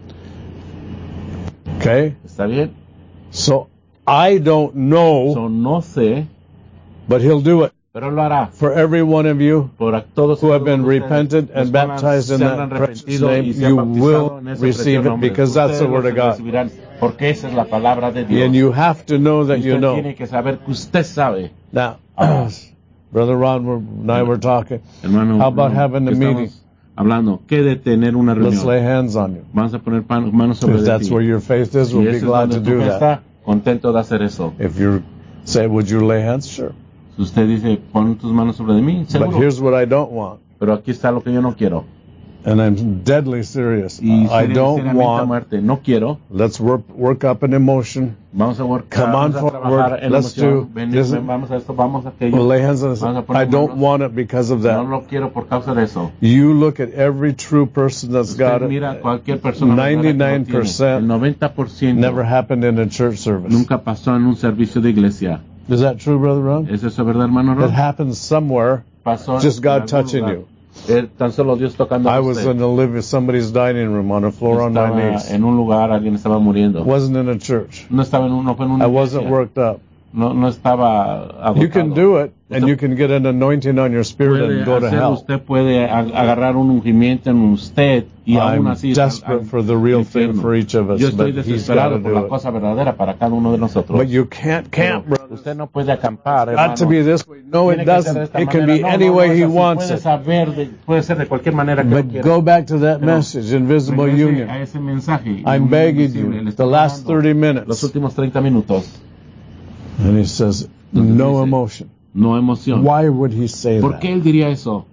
Okay. ¿Está bien? So I don't know. No sé. But he'll do it. Pero lo hará. For every one of you por todos who have been repentant and baptized in that precious name, you will receive it because that's the Word of God. Porque esa es la palabra de Dios. And you have to know that you know. Tiene que saber que usted sabe. Now, Brother Ron and I were talking. Hermano, how about having a meeting? Hablando, ¿qué de tener una reunión? Let's lay hands on you. Vamos a poner manos sobre ti. If that's where your faith is, we'll be glad to do that. Contento de hacer eso. If you say, would you lay hands? Sure. Si usted dice, pon tus manos sobre mí, seguro. But here's what I don't want. Pero aquí está lo que yo no quiero. And I'm deadly serious. Y I don't want. Muerte. No quiero. Let's work up an emotion. Vamos a work. Come on forward. Let's do. Vamos a esto. Vamos a aquello. We'll lay hands on this. I don't want it because of that. No lo quiero por causa de eso. You look at every true person that's got it. Mira cualquier persona. 99%. 90% never happened in a church service. Nunca pasó en un servicio de iglesia. Is that true, Brother Ron? ¿Es eso verdad, hermano Ron? It happens somewhere. Pasó just God touching you. Tan solo Dios tocando I was in somebody's dining room on a floor on my knees. En un lugar alguien estaba muriendo. Wasn't in a church. No estaba no fue en una I wasn't worked up. No estaba agotado. You can do it, and you can get an anointing on your spirit and go to hell. Usted puede agarrar un ungimiento en usted y aún así. I'm desperate for the real thing for each of us. Yo estoy desesperado por la cosa verdadera para cada uno de nosotros. But you can't camp, brother. Usted no puede acampar, hermano. Got to be this way. No, it doesn't. It can be any way he wants it. Puede ser de cualquier manera que But go back to that message, Invisible Union. A ese mensaje. I'm begging you, the last 30 minutes. Los últimos 30 minutos. And he says, no emotion. No emoción. Why would he say ¿Por qué él diría eso?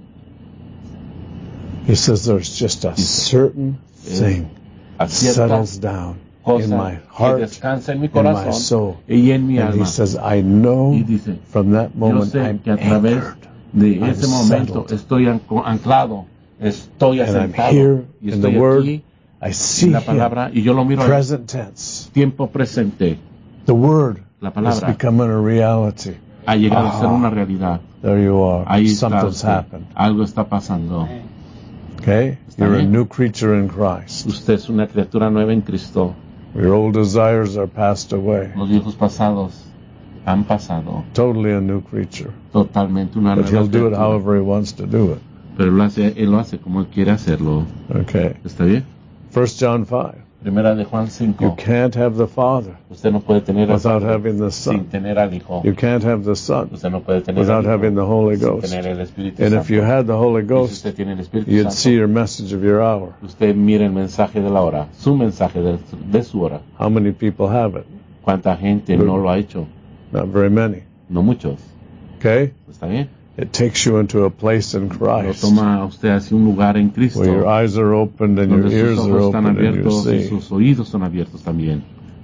He says there's just a certain thing settles down in my heart, in my soul. Y en mi and alma. He says, I know dice, from that moment I'm anchored. De ese momento estoy anclado, estoy asentado. I'm here y in the Word. I see la palabra, him. Y yo lo miro present tense. Tiempo presente. The Word la palabra is becoming a reality. Ha llegado a ser una realidad. There you are. Ahí Something's happened. Algo está pasando. Okay? You're a new creature in Christ. Usted es una criatura nueva en Cristo. Your old desires are passed away. Los viejos pasados han pasado. Totally a new creature. Totalmente una nueva criatura. But he'll do it however he wants to do it. Pero él lo hace como él quiere hacerlo. Okay. ¿Está bien? 1 John 5. Primera de Juan 5. You can't have the Father usted no puede tener without having the Son. Sin tener al Hijo. You can't have the Son usted no puede tener without having the Holy Ghost. Sin tener el Espíritu and Santo. if you had the Holy Ghost, si usted tiene el Espíritu you'd Santo, see your message of your hour. Usted mira el mensaje de la hora, su mensaje de su hora. How many people have it? ¿Cuánta gente no lo ha hecho? Not very many. No muchos. Okay? ¿Está bien? It takes you into a place in Christ. Lo toma usted hacia un lugar en Cristo. Where your eyes are opened and your ears are open and you see. Y sus oídos son abiertos también.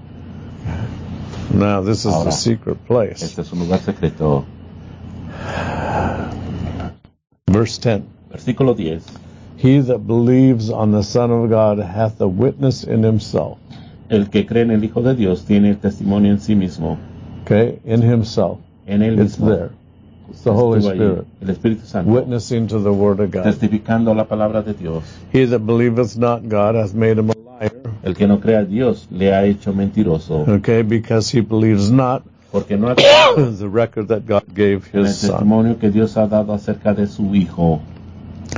Now this is the secret place. Este es un lugar secreto. Verse 10. Versículo 10. He that believes on the Son of God hath a witness in himself. El que cree en el Hijo de Dios tiene el testimonio en sí mismo. Okay, in himself. En él it's mismo. There. It's the Holy Spirit. El Espíritu Santo. Witnessing to the Word of God. Testificando la palabra de Dios. He that believeth not God hath made him a liar. El que no crea a Dios le ha hecho mentiroso. Okay, because he believes not porque no ha the record that God gave his Son. El testimonio que Dios ha dado acerca de su Hijo.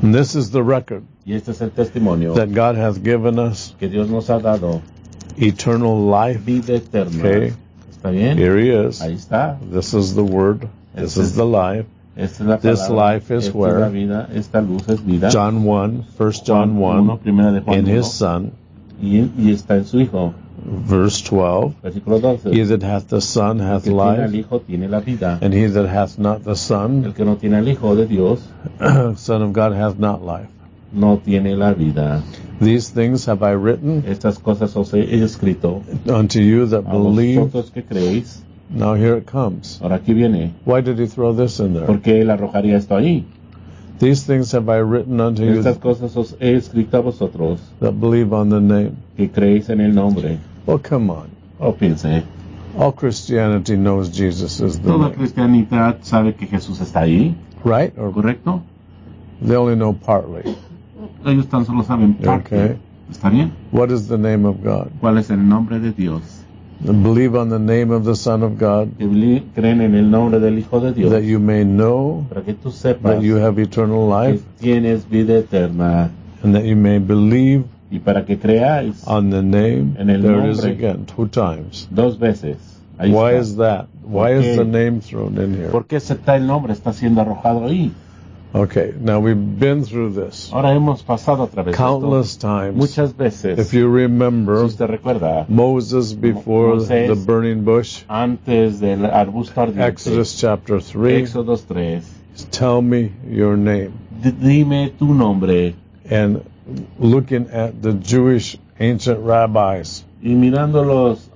And this is the record Y este es el testimonio that God hath given us que Dios nos ha dado. Eternal life. Vida eterna. Okay. ¿Está bien? Here he is. Ahí está. This is the word. This is the life. Esta es la This palabra. life is Esta where? Es la vida. Esta luz es vida. John 1, 1 John 1, in his Son. Y está en su Hijo. Verse 12. Versículo 12. He that hath the Son hath el que life. Tiene al Hijo tiene la vida. And he that hath not the Son, el que no tiene al Hijo de Dios, Son of God, hath not life. No tiene la vida. These things have I written. Estas cosas os he escrito. Unto you that believe. Vosotros que creéis. Now here it comes. Ahora aquí viene. Why did he throw this in there? ¿Por qué él arrojaría esto ahí? These things have I written unto you. Estas cosas os he escrito a vosotros. That believe on the name. Que creéis en el nombre. Well, come on. Piense. All Christianity knows Jesus is the Toda name. cristianidad sabe que Jesús está ahí. Right? Or ¿Correcto? They only know partly. Ellos tan solo saben parte. Okay. ¿Está bien? What is the name of God? ¿Cuál es el nombre de Dios? Believe on the name of the Son of God. Que creen en el nombre del Hijo de Dios. That you may know. Para que tú sepas. That you have eternal life. Que tienes vida eterna. And that you may believe. Y para que creáis. On the name. En el there nombre. It is again, 2 times. 2 veces. Ahí Why está. is that? Why is the name thrown in here? ¿Por qué el nombre está siendo arrojado ahí? Okay, now we've been through this. Ahora hemos pasado a través countless esto. Times. Muchas veces. If you remember, si usted recuerda, Moses before Moisés, the burning bush. Antes del arbusto ardiente. Exodus chapter 3. Éxodo 3. Tell me your name. Dime tu nombre. And looking at the Jewish ancient rabbis. Y mirando los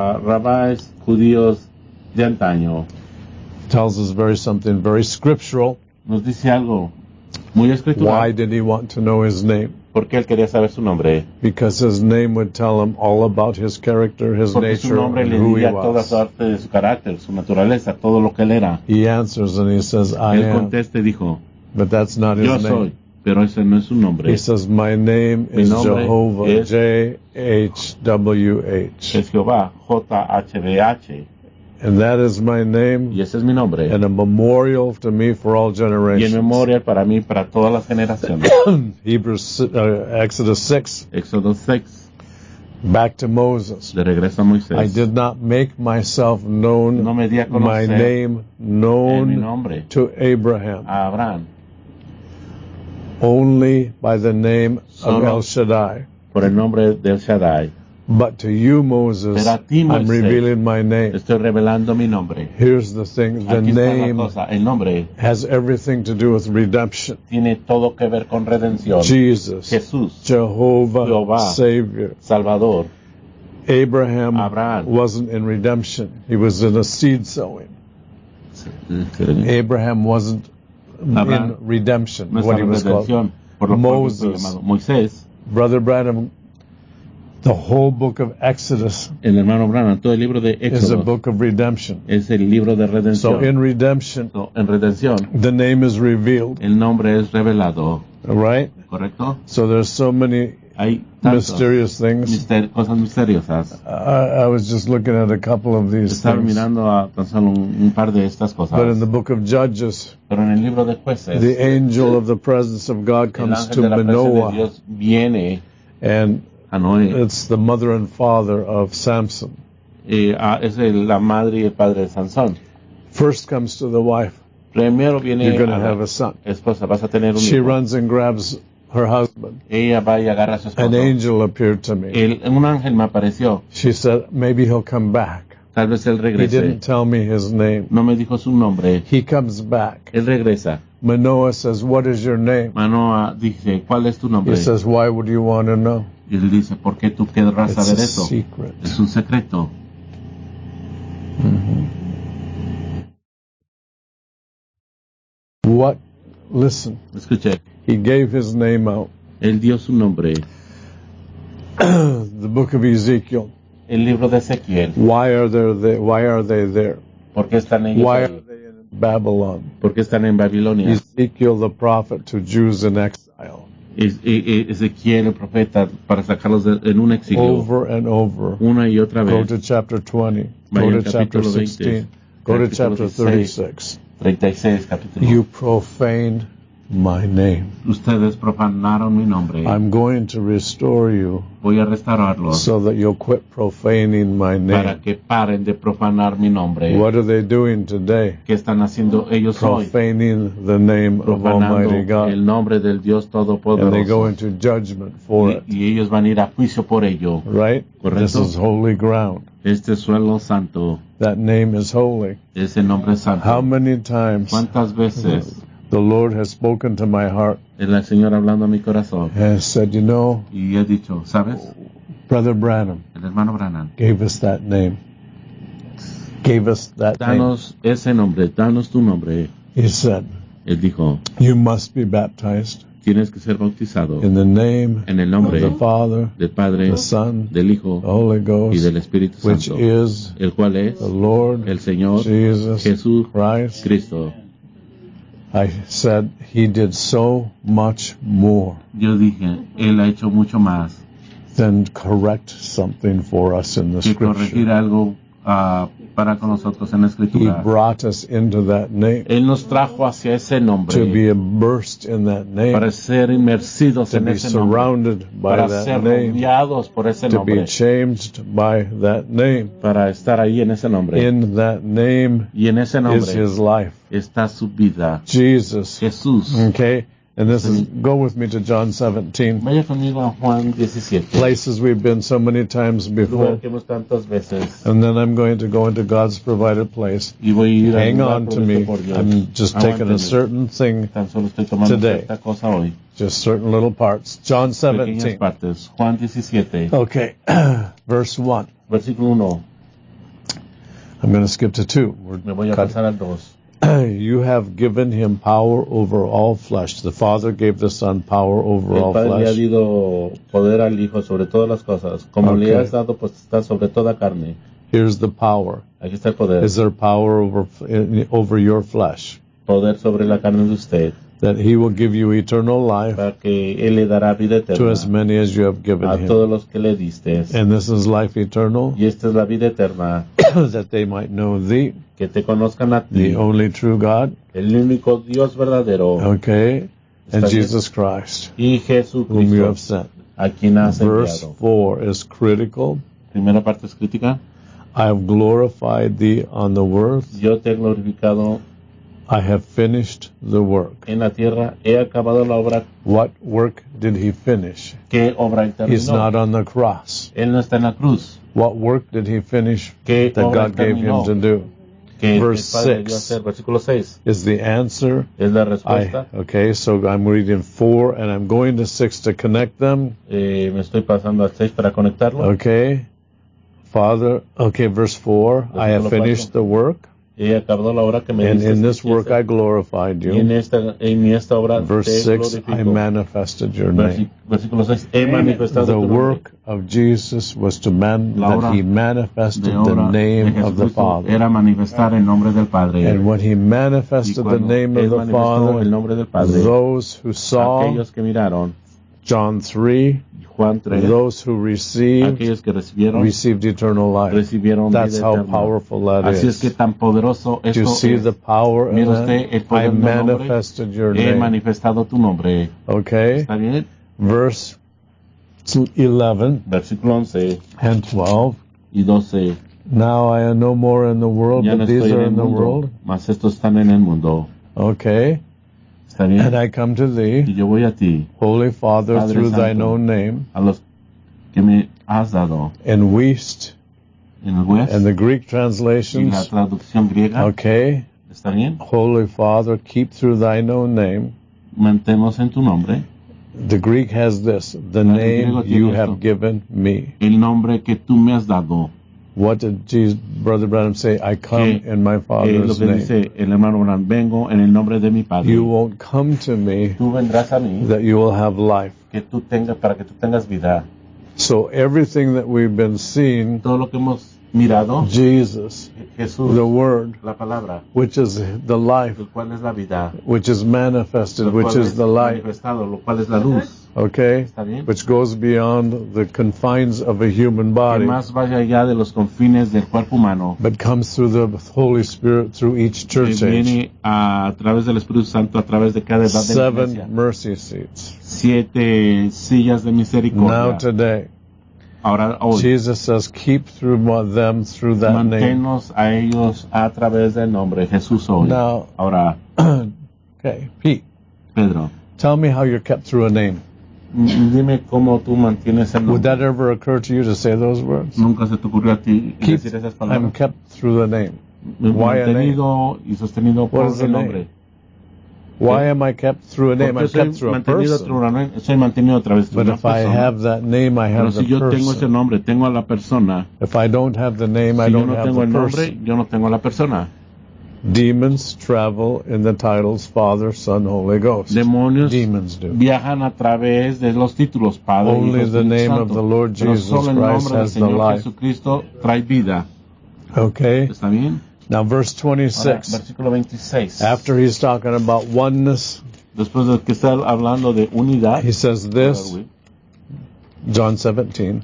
rabáis judíos de antaño. Tells us something very scriptural. Nos dice algo muy escritural. Why did he want to know his name? ¿Por qué él quería saber su nombre? Because his name would tell him all about his character, his Porque nature, su nombre and le who he diría toda was. su arte de su carácter, su naturaleza, todo lo que él era. He answers and he says, I él am. contesta y dijo, but that's not his yo name. Soy, pero ese no es su nombre. He says, my name is Jehovah, es J-H-W-H. Es Jehová, J-H-W-H. And that is my name. Y ese es mi nombre. And a memorial to me for all generations. Y en memoria para mí, para todas las generaciones. Exodus 6. Éxodo 6. Back to Moses. De regreso a Moisés. I did not make myself known, no me di a my name known to Abraham. A Abraham. Only by the name of El Shaddai. Por el nombre de El Shaddai. But to you, Moses, ti, Moisés, I'm revealing my name. Estoy revelando mi nombre. Here's the thing. The Aquí name está la cosa. El nombre has everything to do with redemption. Tiene todo que ver con redención. Jesus, Jesús, Jehovah, Jehová, Savior, Salvador. Abraham Abraham wasn't in redemption. He was in a seed sowing. Abraham wasn't in redemption. No what he was called. Moses, Moisés. Brother Branham, the whole book of Exodus el hermano Branham, todo el libro de Éxodo is a book of redemption. Es el libro de redención. So in redemption, en redención, the name is revealed. El nombre es revelado. Right? Correcto. So there's so many mysterious things. Cosas misteriosas. I was just looking at a couple of these Estaba things. mirando a tan solo un par de estas cosas. But in the book of Judges, pero en el libro de Jueces, the angel of the presence of God comes to Manoah. Dios viene and it's the mother and father of Samson. Es la madre y el padre de Sansón. First comes to the wife. Primero viene You're going to have a son. Esposa, vas a tener un She hijo. runs and grabs her husband. Ella va y agarra a su esposo. An angel appeared to me. Un ángel me apareció. She said, maybe he'll come back. Tal vez él regrese. He didn't tell me his name. No me dijo su nombre. He comes back. Él regresa. Manoah says, what is your name? Manoah dice, ¿cuál es tu nombre? He says, why would you want to know? Y él dice, ¿por qué tú querrás saber eso? Secret. Es un secreto. Mm-hmm. What? Listen. Escuche. He gave his name out. Él dio su nombre. The book of Ezekiel. El libro de Ezequiel. Why are they there? ¿Por qué están ellos Why ahí? are they in Babylon? ¿Por qué están en Babilonia? Ezekiel the prophet to Jews in exile. Ezequiel el profeta para sacarlos en un exilio. Over and over. Una y otra vez. Go to chapter 20. Go to chapter 16. Go to chapter 36. 36, capítulo. You profaned my name. Ustedes profanaron mi nombre. I'm going to restore you. Voy a restaurarlos. So that you'll quit profaning my name. Para que paren de profanar mi nombre. What are they doing today? ¿Qué están haciendo ellos hoy? Profaning the name of Almighty God. El nombre del Dios Todopoderoso. And they go into judgment for it. Y ellos van a ir a juicio por ello. Right? ¿Correcto? This is holy ground. Este es suelo santo. That name is holy. Ese nombre es santo. How many times? ¿Cuántas veces? The Lord has spoken to my heart. El Señor hablando a mi corazón. Has said, you know. Y he dicho, ¿sabes? Brother Branham. El hermano Branham. Gave us that name. Gave us that danos name. Ese nombre, danos tu nombre. He said. Él dijo. You must be baptized. Tienes que ser bautizado. In the name. En el nombre. Of the Father. Del Padre. The Son. Del Hijo. The Holy Ghost. Y del Espíritu Santo. Which is. El cual es. The Lord. El Señor. Jesus. Jesús. Christ. Cristo. I said he did so much more. Yo dije, él ha hecho mucho más. Than correct something for us in the Scripture. Corregir algo para con nosotros en la Escritura. He brought us into that name. Él nos trajo hacia ese nombre. To be immersed in that name. Para ser inmersidos en ese nombre. Surrounded by para that ser name. rodeados por ese nombre. To be changed by that name. Para estar ahí en ese nombre. In that name. Y en ese nombre. Is his life. Está su vida. Jesus. Jesús. Okay. And this is, go with me to John 17. Vaya conmigo a Juan 17. Places we've been so many times before. Que hemos tantas veces. And then I'm going to go into God's provided place. Y voy a ir Hang on to me. I'm just taking a certain thing today. Cosa hoy. Just certain little parts. John 17. Partes. Juan 17. Okay. Verse 1. Versículo 1. I'm going to skip to 2. Me voy a pasar al 2. You have given him power over all flesh. The Father gave the Son power over all flesh. El Padre le ha dado poder al Hijo sobre todas las cosas, como le has dado potestad sobre toda carne. Here's the power. Aquí está el poder. Is there power over your flesh? Poder sobre la carne de usted. That he will give you eternal life. Para que él le dará vida eterna. To as many as you have given him. A todos los que le diste. And this is life eternal. Y esta es la vida eterna. That they might know thee. Que te conozcan a ti. The only true God. El único Dios verdadero. Okay. And Jesus Christ. Y Jesucristo. Whom you have sent. A quien has enviado. Verse 4 is critical. Primera parte es crítica. I have glorified thee on the earth. Yo te he glorificado. I have finished the work. En la tierra he acabado la obra. What work did he finish? ¿Qué obra terminó? He's not on the cross. Él no está en la cruz. What work did he finish that God gave him to do? Verse 6 Versículo 6 is the answer. Es la respuesta. Okay, so I'm reading 4 and I'm going to 6 to connect them. Me estoy pasando al 6 para conectarlo. Okay. Father, okay, verse 4, I have finished the work. He acabado la obra que me and in this work I glorified you. Y en esta obra Verse 6, I manifested your name. Versículo 6, he manifestado the work of Jesus was to that he manifested the name of the Father. Era manifestar el nombre del Padre. And when he manifested the name of the Father, el nombre del Padre, those who saw, aquellos que miraron, John 3, Juan 3, those who received eternal life. That's how powerful that is. Así es que tan poderoso esto you see the power in it? I manifested your name. He manifestado tu nombre. Okay. ¿Está bien? Verse 11 Versículo 11 and 12 y 12. Now I am no more in the world, but these are in the world. Mas estos están en el mundo. Okay. And I come to thee, y yo voy a ti, Holy Father, Padre through Santo, thine own name, a los que me has dado. And West, and the Greek translations, y la traducción griega, okay. ¿Está bien? Holy Father, keep through thine own name. Mantemos en tu nombre. The Greek has this, the name you have given me. El nombre que tú me has dado. What did Jesus, Brother Branham say? I come in my Father's name. Dice el hermano Branham, vengo en el nombre de mi Padre. You won't come to me tú vendrás a mí, that you will have life. Que tú tengas, para que tú tengas vida. So everything that we've been seeing todo lo que hemos mirado, Jesus, Jesús, the Word, la palabra, which is the life, el cual es la vida, which is manifested, which is the light, lo cual es la luz, okay, which goes beyond the confines of a human body, que más vaya allá de los confines del cuerpo humano, but comes through the Holy Spirit through each church age. Viene a través del Espíritu Santo a través de cada edad de la iglesia. 7 mercy seats. 7 sillas de misericordia. Now today, ahora hoy, Jesus says, keep through them through that manténnos name. A ellos a través del nombre Jesús hoy. Now, ahora, okay, Pete. Pedro, tell me how you're kept through a name. Dime cómo tú mantienes el nombre. Would that ever occur to you to say those words? Nunca se te ocurrió a ti decir esas palabras. I'm kept through the name. Why mantenido y sostenido por el nombre. Why am I kept through a name? I'm kept through a person. Soy mantenido a través de But una if I have that name, I have Pero si the yo person. tengo ese nombre, tengo a la persona. If I don't have the name, I don't have the person. Yo no tengo la persona. Demons travel in the titles Father, Son, Holy Ghost. Demonios Demons do. Viajan a través de los títulos Padre, Only Hijo, the name Santo. of the Lord Jesus Christ has the life. Jesucristo trae vida. Okay. ¿Está bien? Now verse 26. Ahora, versículo 26. After he's talking about oneness, después de que está hablando de unidad, he says this, John 17,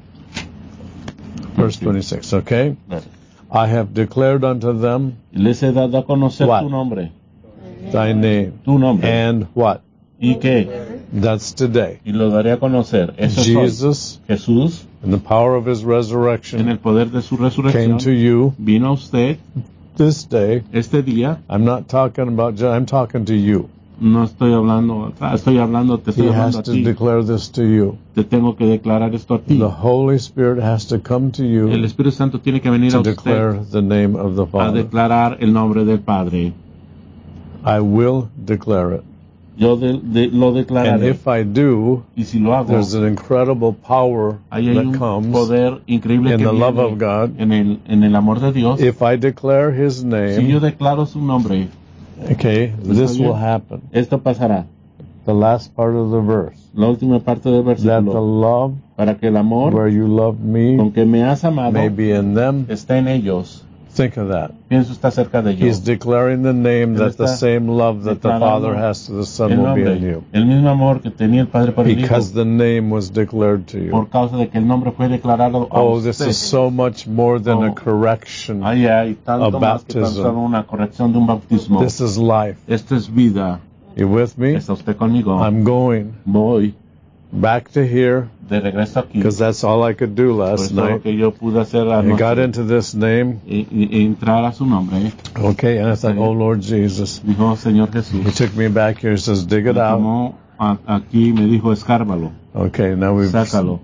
verse 26, okay? I have declared unto them les he dado a conocer what? Tu nombre. Thy name. Tu nombre. And what? ¿Y qué? That's today. Y lo daré a conocer. Eso Jesus, Jesús, in the power of his resurrection, en el poder de su resurrección, came to you vino a usted this day. Este día. I'm not talking about John, I'm talking to you. No estoy hablando, te estoy hablando a ti. He has to declare this to you. Te tengo que declarar esto a ti. The Holy Spirit has to come to you. El Espíritu Santo tiene que venir to a usted declare the name of the Father. A declarar el nombre del Padre. I will declare it. Yo lo declararé. And if I do, y si lo hago, there's an incredible power that comes poder increíble in que the love of God. En el amor de Dios. If I declare His name, si yo declaro su nombre, okay, this will happen. Esto pasará. The last part of the verse. La última parte del versículo. That the love, para que el amor, where you loved me, con que me has amado, may be in them. Está en ellos. Think of that. Pienso está cerca de ellos. He's declaring the name that the same love that the Father has to the Son will be in you. El mismo amor que tenía el Padre para el Hijo. Because the name was declared to you. Por causa de que el nombre fue declarado a usted. This is so much more than a correction of baptism. Una corrección de un bautismo. This is life. Esto es vida. You with me? ¿Está usted conmigo? I'm going. Voy. Back to here. De regreso aquí. Because that's all I could do last night. Que yo pude hacer I got into this name. Entrar a su nombre. Okay, and I thought, oh Lord Jesus. Dijo, Señor Jesús. He took me back here. He says, dig it out. Aquí me dijo, escárbalo. Okay, now we've. Sácalo.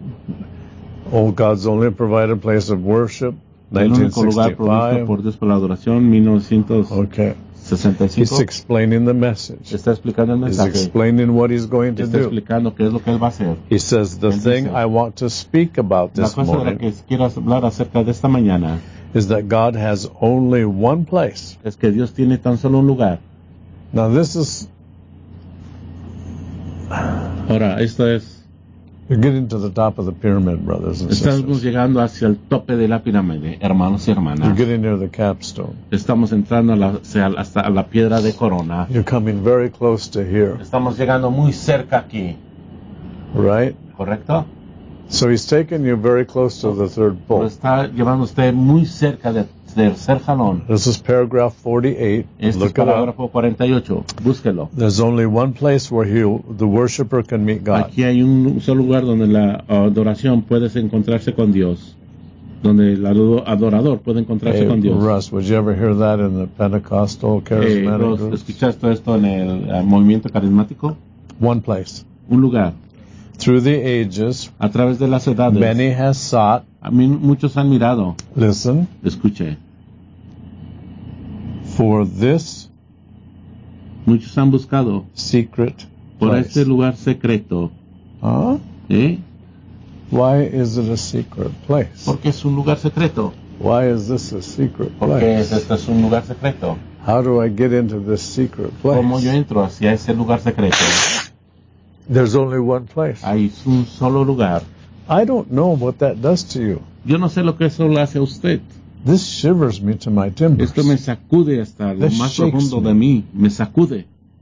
Oh, God's only provided place of worship. El único lugar provisto por Dios para la adoración, 1965. Okay. He's explaining the message. Está explicando el mensaje. He's explaining what he's going to Está do. explicando qué es lo que él va a hacer. He says, the thing I want to speak about this morning de la que quiero hablar acerca de esta mañana is that God has only one place. Es que Dios tiene tan solo un lugar. Now this is... Ahora, esto es... You're getting to the top of the pyramid, brothers and sisters. Estamos llegando hacia el tope de la pirámide, hermanos y hermanas. You're getting near the capstone. Estamos entrando hasta la piedra de corona. You're coming very close to here. Estamos llegando muy cerca aquí. Right? ¿Correcto? So he's taking you very close to the third pole. Lo está llevando usted muy cerca del tercer jalón. This is paragraph 48. Este es parágrafo 48. Búsquelo. There's only one place where the worshiper can meet God. Aquí hay un solo lugar donde la adoración puede encontrarse con Dios. Donde el adorador puede encontrarse con Dios. Russ, would you ever hear that in the Pentecostal charismatic groups? ¿Escuchaste esto en el movimiento carismático? One place. Un lugar. Through the ages, a través de las edades, many has sought. A mí muchos han mirado. Listen. Escuche. For this, muchos han buscado. Secret. Por place. este lugar secreto. Huh? ¿Eh? Why is it a secret place? Porque es un lugar secreto. Why is this a secret place? Porque este es un lugar secreto. How do I get into this secret place? ¿Cómo yo entro hacia ese lugar secreto? There's only one place. Hay un solo lugar. I don't know what that does to you. Yo no sé lo que eso le hace a usted. This shivers me to my timbers. Esto me sacude hasta lo más profundo de mí. Me sacude.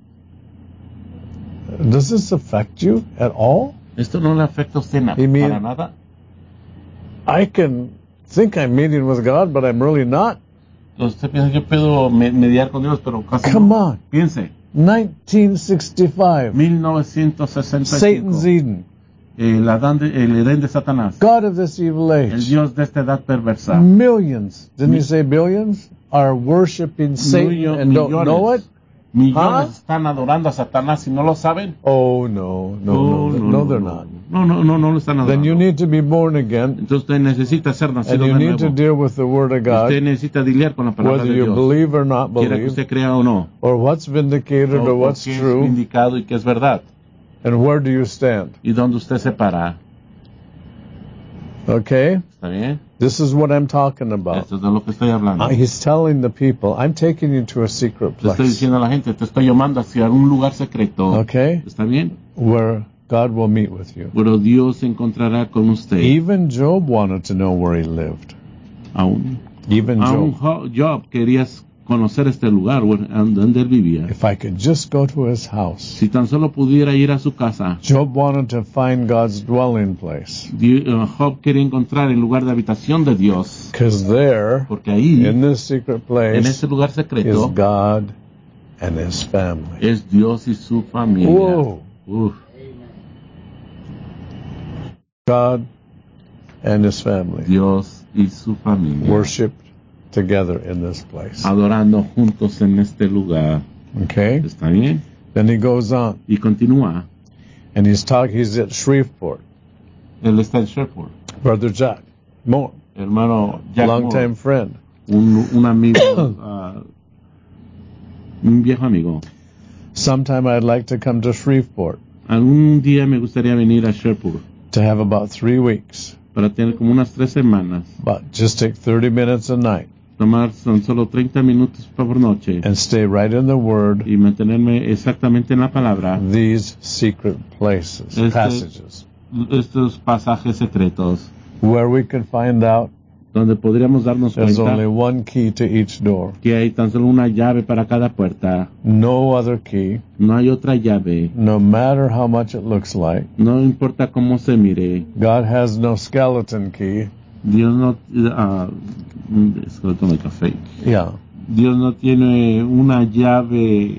Does this affect you at all? ¿Esto no le afecta a usted para nada? I can think I'm meeting with God, but I'm really not. Usted piensa que yo puedo mediar con Dios, pero casi Come no. on. Piense. 1965. 1965. Satan's Eden. El Edén de Satanás. God of this evil age. El Dios de esta edad perversa. Millions, didn't he say billions, are worshiping Satan and don't know it? Millones están adorando a Satanás y no lo saben. Oh, no, they're not. No lo están adorando. Then you need to be born again. Entonces usted necesita ser nacido de nuevo. And you need to deal with the Word of God. Usted necesita lidiar con la palabra de Dios. Whether you believe or not believe. Quiera que usted crea o no. Or what's vindicated or what's qué true. Es vindicado y qué es verdad. And where do you stand? Y dónde usted se para. Okay? ¿Está bien? This is what I'm talking about. Esto es de lo que estoy hablando. He's telling the people, I'm taking you to a secret place. Estoy diciendo a la gente, te estoy llamando hacia un lugar secreto. Okay? ¿Está bien? Where God will meet with you. Pero Dios se encontrará con usted. Even Job wanted to know where he lived. Even Job quería conocer este lugar donde él vivía. If I could just go to his house. Si tan solo pudiera ir a su casa. Job wanted to find God's dwelling place. Job quería encontrar el lugar de habitación de Dios. Porque ahí, in this secret place, en ese lugar secreto, is God and his family. Es Dios y su familia. Whoa. God and his family. Dios y su familia. Worshipped together in this place. Adorando juntos en este lugar. Okay. ¿Está bien? Then he goes on. Y continúa. And he's at Shreveport. Él está en Shreveport. Brother Jack Moore. Hermano Jack Long Moore. Time friend. Un amigo, un viejo amigo. Sometime I'd like to come to Shreveport. Algún día me gustaría venir a Shreveport. To have about 3 weeks. Para tener como unas 3 semanas. But just take 30 minutes a night. Tomar tan solo 30 minutos por noche. And stay right in the Word. Y mantenerme exactamente en la palabra. These secret places, passages. Estos pasajes secretos. Where we can find out. Donde podríamos darnos There's cuenta. only one key to each door. Que hay tan solo una llave para cada puerta. No other key. No hay otra llave. No matter how much it looks like. No importa cómo se mire. God has no skeleton key. Dios no skeleton like a fake. Yeah. Dios no tiene una llave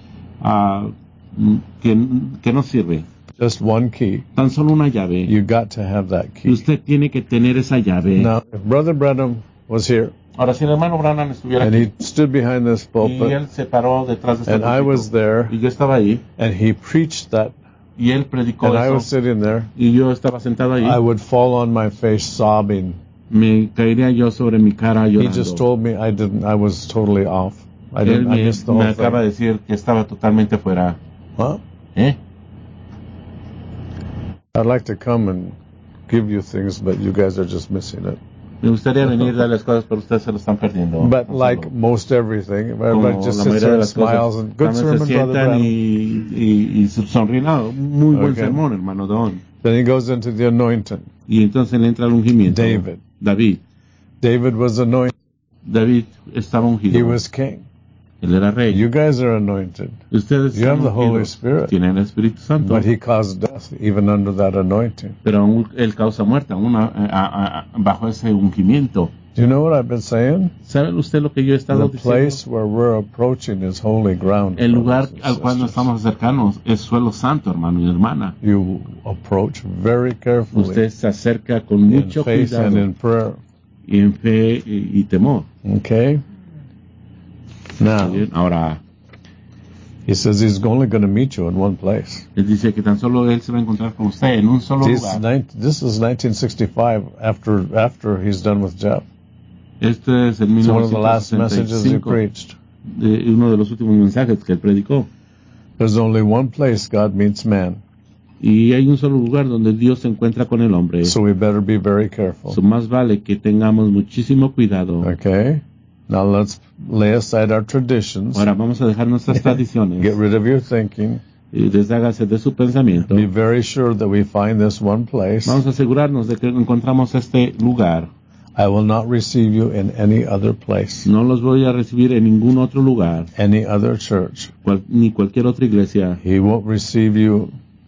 que no sirve. Just one key. Tan solo una llave. You got to have that key. Usted tiene que tener esa llave. Now, if Brother Branham was here. Ahora, si el hermano Branham estuviera and aquí. he stood behind this pulpit. Y él se paró detrás de este and púlpito. I was there. Y yo estaba ahí. And he preached that. Y él predicó and eso. I was sitting there. Y yo estaba sentado ahí. I would fall on my face sobbing. Me caería yo sobre mi cara llorando. He just told me I was totally off. I missed the whole me acaba de decir que estaba totalmente fuera. What? I'd like to come and give you things, but you guys are just missing it. Me gustaría venir a darles cosas, pero ustedes se lo están perdiendo. But like most everything, everybody just sits there and smiles and good sermon, Brother Branham. Y sonríen. Muy buen sermón, hermano Don. Then he goes into the anointing. Y entonces le entra el ungimiento. David was anointed. David estaba ungido. He was king. Él era rey. You guys are anointed. Ustedes you have the Holy Spirit. Tienen el Espíritu Santo. But he caused death even under that anointing. Pero él causa muerte bajo ese ungimiento. Do you know what I've been saying? ¿Sabe usted lo que yo he estado diciendo? The place where we're approaching is holy ground. El lugar al cual nos estamos acercando es suelo santo, hermano y hermana. You approach very carefully. Usted se acerca con mucho cuidado. And in prayer. Y en fe y temor. Okay. Now, ahora, he says he's only going to meet you in one place. Él dice que tan solo él se va a encontrar con usted en un solo lugar. This is 1965 after he's done with Jeff. Este es el 1965. It's one of the last messages he preached. Uno de los últimos mensajes que él predicó. There's only one place God meets man. Y hay un solo lugar donde Dios se encuentra con el hombre. So we better be very careful. Más vale que tengamos muchísimo cuidado. Okay. Now let's lay aside our traditions. Ahora vamos a dejar nuestras tradiciones. Get rid of your thinking. Y deshágase de su pensamiento. Be very sure that we find this one place. Vamos a asegurarnos de que encontramos este lugar. I will not receive you in any other place. No los voy a recibir en ningún otro lugar. Any other church. Ni cualquier otra iglesia. He won't receive you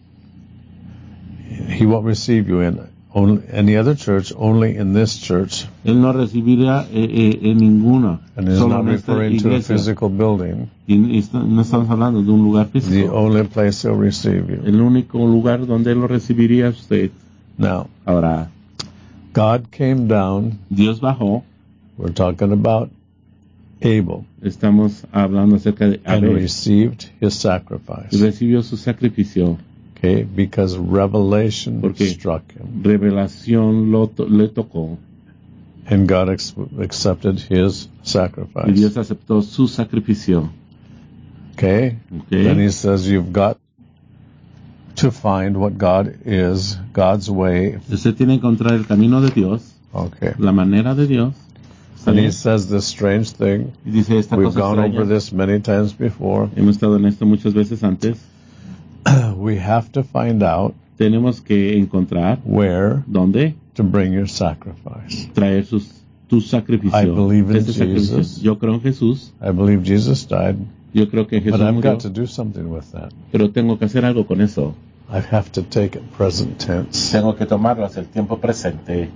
in any other church, only in this church. Él no recibirá en ninguna. And he's not referring to a physical building. Y no estamos hablando de un lugar físico. The only place he'll receive you. El único lugar donde él lo recibiría usted. Now, ahora, God came down. Dios bajó. We're talking about Abel. Estamos hablando acerca de Abel. And received his sacrifice. Y recibió su sacrificio. Okay, because revelation struck him. Revelación le tocó. And God accepted his sacrifice. Y Dios aceptó su sacrificio. Okay? Then he says you've got to find what God is, God's way. Usted tiene que encontrar el camino de Dios. Okay. La manera de Dios. And he says this strange thing. Y dice esta We've cosa gone extraña. over this many times before. Hemos estado en esto muchas veces antes. We have to find out. Tenemos que encontrar. Where. ¿Dónde? To bring your sacrifice. Traer tu sacrificio. I believe in Jesus. Yo creo en Jesús. I believe Jesus died. Yo creo que Jesús But I've murió. got to do something with that. Pero tengo que hacer algo con eso. I have to take it present tense. Tengo que tomarlo hacia el tiempo presente.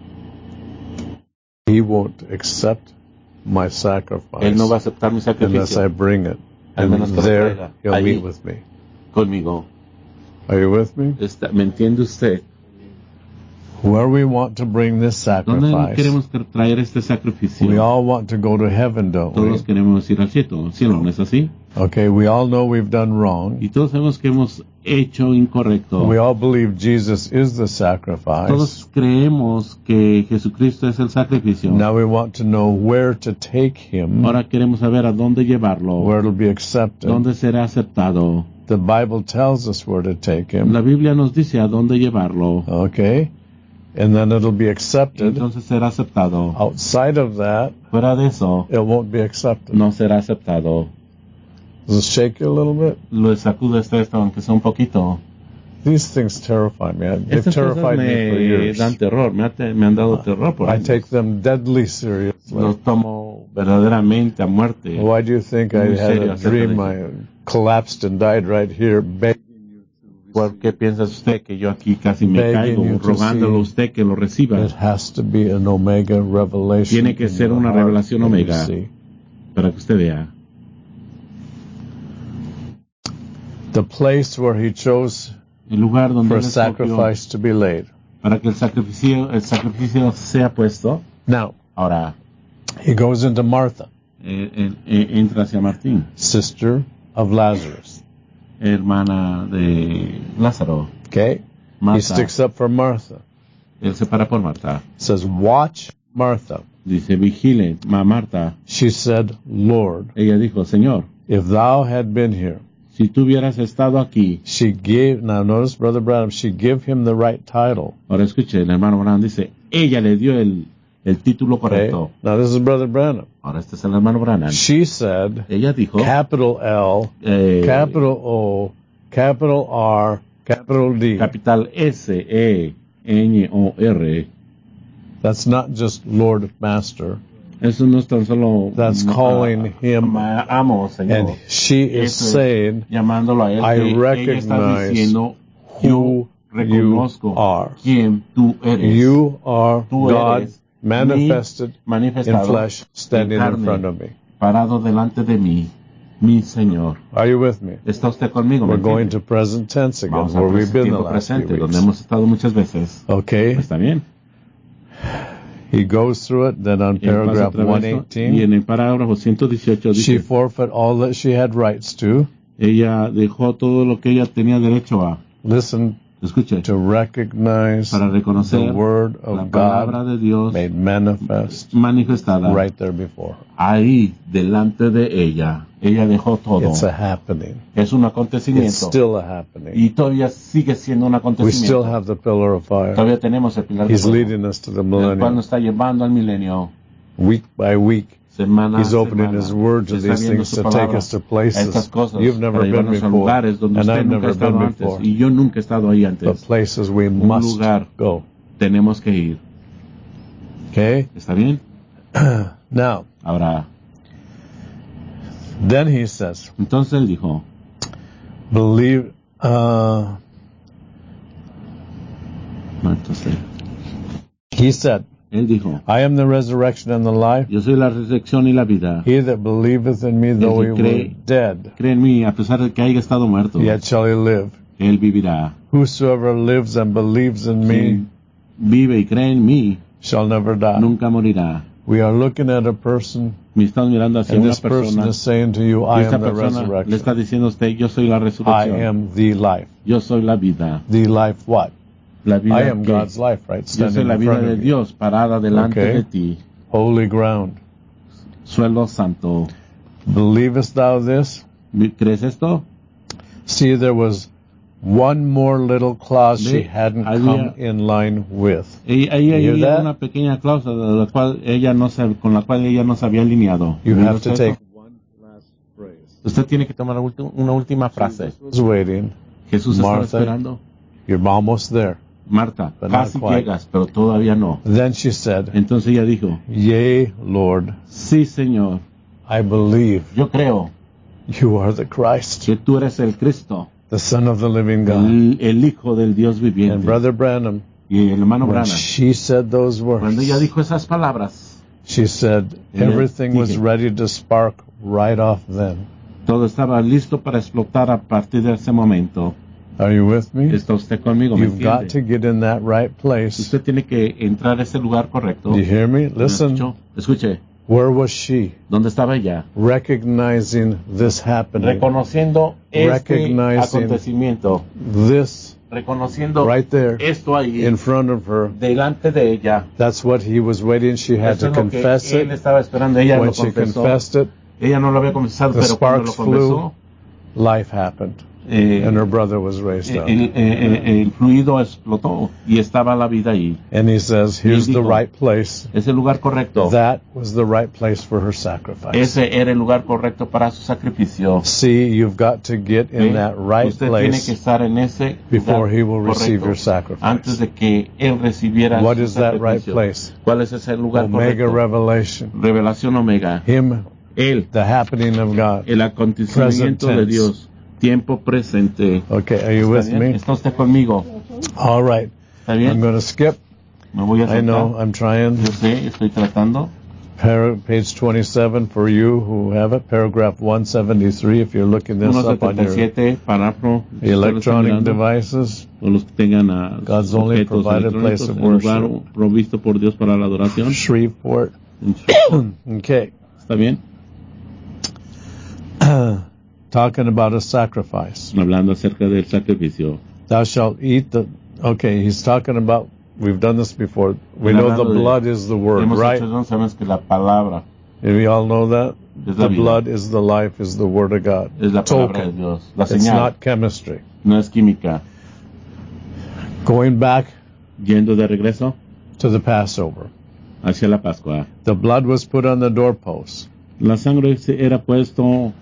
He won't accept my sacrifice. Él no va a aceptar mi sacrificio. Unless I bring it. And there he'll meet with me. Conmigo. Are you with me? ¿Me entiende usted? Where we want to bring this ¿Dónde sacrifice. queremos traer este sacrificio? We all want to go to heaven, don't Todos we? queremos ir al cielo, ¿no es así? Okay, we all know we've done wrong. Y todos sabemos que hemos hecho incorrecto. We all believe Jesus is the sacrifice. Todos creemos que Jesucristo es el sacrificio. Now we want to know where to take him. Ahora queremos saber a dónde llevarlo. Where it'll be accepted. Dónde será aceptado. The Bible tells us where to take him. La Biblia nos dice a dónde llevarlo. Okay. And then it'll be accepted. Entonces será aceptado. Outside of that, fuera de eso, it won't be accepted. No será aceptado. Does it shake you a little bit? Lo sacude esto, aunque sea un poquito. These things terrify me. They've Estas terrified me me for years. Dan terror, me han dado terror por años. I take them deadly seriously. Los tomo verdaderamente a muerte. Why do you think I had a dream I collapsed and died right here begging you to ¿Por qué piensa usted que yo aquí casi me caigo rogándole a usted que lo reciba? It has to be an omega revelation. Tiene que ser una revelación omega para que usted vea. The place where he chose el lugar donde for a sacrifice to be laid. Para que el sacrificio sea puesto. Now, ahora, he goes into Martha. Entra hacia Martín. Sister of Lazarus. Hermana de Lázaro. Okay. Martha. He sticks up for Martha. Él se para por Marta. Says, watch Martha. Dice, vigile, Marta. She said, Lord. Ella dijo, Señor. If thou had been here. Si tú hubieras estado aquí. She gave, now notice Brother Branham, she gave him the right title. Ahora escuche, el hermano Branham dice, ella le dio el título correcto. Okay. Now this is Brother Branham. Ahora este es el hermano Branham. She said, ella dijo, capital L, capital O, capital R, capital D. Capital S-E-N-O-R. That's not just Lord Master. Eso no es tan solo. That's calling him. Amo, Señor. And she is saying, llamándolo a él, I recognize diciendo, who you are. Quién tú eres. You are tú God eres manifested in flesh, standing in front of me. Parado delante de mí, mi Señor. Are you with me? ¿Está usted conmigo? We're going to present tense again, where we've been the last few weeks. Donde hemos estado muchas veces. Okay. Está bien. He goes through it, then on paragraph 118, y en el parágrafo 118 dice, she forfeit all that she had rights to. Ella dejó todo lo que ella tenía derecho a. Listen, escuche, to recognize para reconocer the word of la palabra God de Dios made manifest manifestada right there before her. Ahí delante de ella. Ella dejó todo. It's a happening. Es un acontecimiento. It's still a happening. Y todavía sigue siendo un acontecimiento. We still have the pillar of fire. Todavía tenemos el pilar de He's fuego. leading us to the millennium. El cual nos está llevando al milenio. Week by week, semana He's a opening semana, His Word to these things to take us to places you've never been before, and I've never been before. Y yo nunca he estado ahí antes. But places we Un must lugar go. tenemos que ir. Okay? ¿Está bien? Now, Ahora, then he says, entonces él dijo, believe, entonces, he said, él dijo, I am the resurrection and the life. yo soy la resurrección y la vida. He that believeth in me, though he were dead, cree en mí, a pesar de que haya estado muerto, yet shall he live. él vivirá. Whosoever lives and believes in me, Quien vive y cree en mí, shall never die. nunca morirá. We are looking at a person, Me estás mirando hacia and una this person persona, is saying to you, y I esta am the persona le está resurrection. diciendo a usted, yo soy la I resurrección. am the life. Yo soy la vida. The life what? La vida I am que God's life, right? yo soy Standing la in vida front de of you. Dios parada delante Okay. de ti. Holy ground. Suelo santo. Believest thou this? ¿Crees esto? See, there was one more little clause she hadn't come in line with. Ahí hear había that? una pequeña cláusula de la cual ella no se, con la cual ella no se había alineado. You ¿No have es to eso? take one last phrase. Usted tiene que tomar una última frase. Jesus was waiting. Jesús estaba Martha, esperando. You're almost there. Marta, But not casi quite. llegas, pero todavía no. Then she said, Entonces ella dijo, Yea, Lord, sí, Señor, I believe yo creo you are the Christ, que tú eres el Cristo, the Son of the living God. el Hijo del Dios And viviente. Brother Branham, Y el hermano when Branham, she said those cuando ella words, dijo esas palabras, she said everything was dije, ready to spark right off then. todo estaba listo para explotar a partir de ese momento. Are you with me? ¿Está usted conmigo? ¿Me You've got entiende? to get in that right place. Usted tiene que entrar a ese lugar correcto. Do you hear me? ¿Me Listen, escuchó? Escuche, where was she? ¿dónde estaba ella? Recognizing this happening. Reconociendo este Recognizing acontecimiento. this Reconociendo right there esto ahí in front of her. delante de ella. That's what he was waiting. She had Eso to es lo que confess él it. estaba esperando. Ella When lo she confesó. confessed it, Ella no lo había confesado, the pero cuando lo sparks flew. confesó, life happened. And her brother was raised up. el fluido explotó y estaba la vida ahí. And he says, here's Y the dijo, right place. Es el lugar correcto. That was the right place for her sacrifice. Ese era el lugar correcto para su sacrificio. See, you've got to get in that right Usted tiene que place estar en ese before lugar he will receive correcto, your sacrifice. antes de que él recibiera What su is that right sacrificio. place? ¿Cuál es ese lugar Omega correcto? Revelation. Revelación Omega. Him, Él, the happening of God. el acontecimiento Present de tense. Dios. Tiempo presente. Okay, are you with ¿Está bien? me? ¿Está usted conmigo? All right. ¿Está bien? I'm going to skip. Me voy a I saltar. know, I'm trying. Yo sé, estoy tratando. Page 27 for you who have it. Paragraph 173 if you're looking this up on your 177, párrafo. electronic devices. O los que tengan God's only objetos provided place electrónicos, of el lugar worship. provisto por Dios para la adoración. Shreveport. Okay. ¿Está bien? Talking about a sacrifice. Hablando acerca del sacrificio. Thou shalt eat the... Okay, he's talking about... We've done this before. We know the blood is the word, Hemos right? hecho, no sabemos que la palabra And we all know that? es la The vida. blood is the life, is the word of God. Es la palabra de Token. Dios. La It's señal. not chemistry. No es química. Going back Yendo de regreso to the Passover. hacia la Pascua. The blood was put on the doorposts. La sangre se era puesto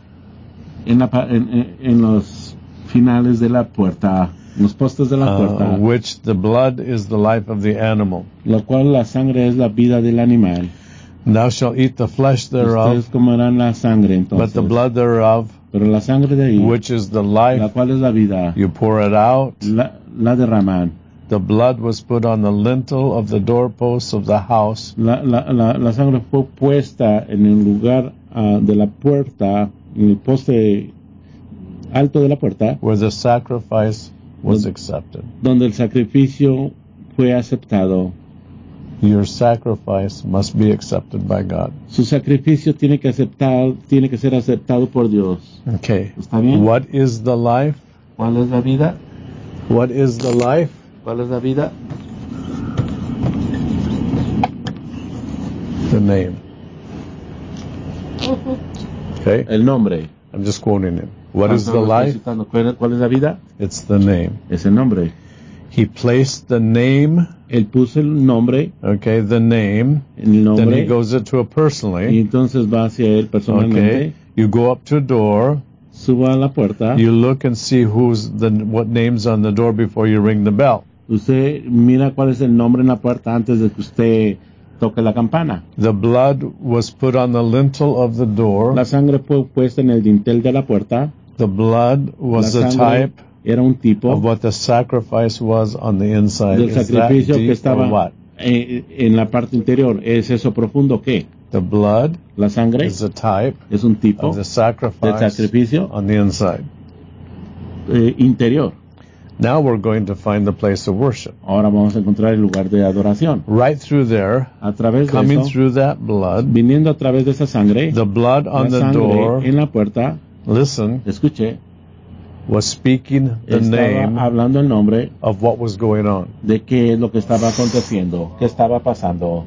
en los finales de la puerta, en los postes de la puerta, which the blood is the life of the animal. lo cual la sangre es la vida del animal. Thou shalt eat the flesh thereof, Ustedes comerán la sangre entonces, but the blood thereof, pero la sangre de ahí, which is the la life, cual es la vida, you pour it out. la derraman. The blood was put on the lintel of the doorposts of the house, La sangre fue puesta en el lugar de la puerta, en el poste alto de la puerta, where the sacrifice was accepted. donde el sacrificio fue aceptado. Your sacrifice must be accepted by God. Su sacrificio tiene que ser aceptado por Dios. Okay. ¿Está bien? What is the life? ¿Cuál es la vida? What is the life? ¿Cuál es la vida? The name. Okay. El nombre. I'm just quoting him. What is the life? ¿Cuál es la vida? It's the name. Es el nombre. He placed the name. Él puso el nombre. Okay, the name. El nombre. Then he goes to it personally. Y entonces va hacia él personalmente. Okay. You go up to a door. Suba a la puerta. You look and see what name's on the door before you ring the bell. Usted mira cuál es el nombre en la puerta antes de que usted toque la campana. The blood was put on the lintel of the door. La sangre fue puesta en el dintel de la puerta. The blood was a type era un tipo of what the sacrifice was on the inside. Del sacrificio que estaba en la parte interior. ¿Es eso profundo qué? The blood, la sangre, is a type es un tipo of the sacrifice del sacrificio on the inside. Interior. Now we're going to find the place of worship. Ahora vamos a encontrar el lugar de adoración. Right through there, a través coming de eso, through that blood, viniendo a través de esa sangre, the blood on the door, en la puerta, listen, escuche, was speaking the name hablando el nombre of what was going on. De qué es lo que estaba aconteciendo, qué estaba pasando.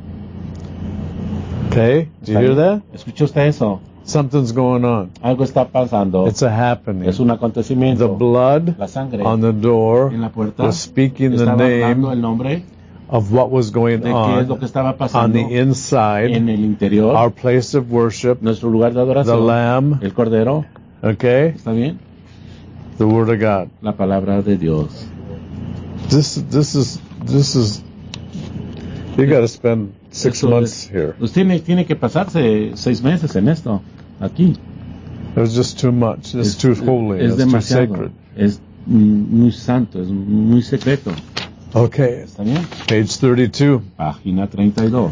Okay, do you hear that? ¿Escuchó usted eso? Something's going on. Algo está pasando. It's a happening. Es un acontecimiento. The blood la sangre on the door en la puerta was speaking the name el nombre of what was going de qué es lo que estaba pasando on the inside, en el interior, our place of worship, nuestro lugar de adoración, the lamb, el cordero. Okay? ¿Está bien? The word of God. La palabra de Dios. This is you got to spend 6 months here. Usted tiene que pasarse 6 meses en esto, aquí. It was just too much. It's too holy. Es demasiado. Too sacred. Es muy santo, es muy secreto. Okay. ¿Está bien? Page 32. Página 32.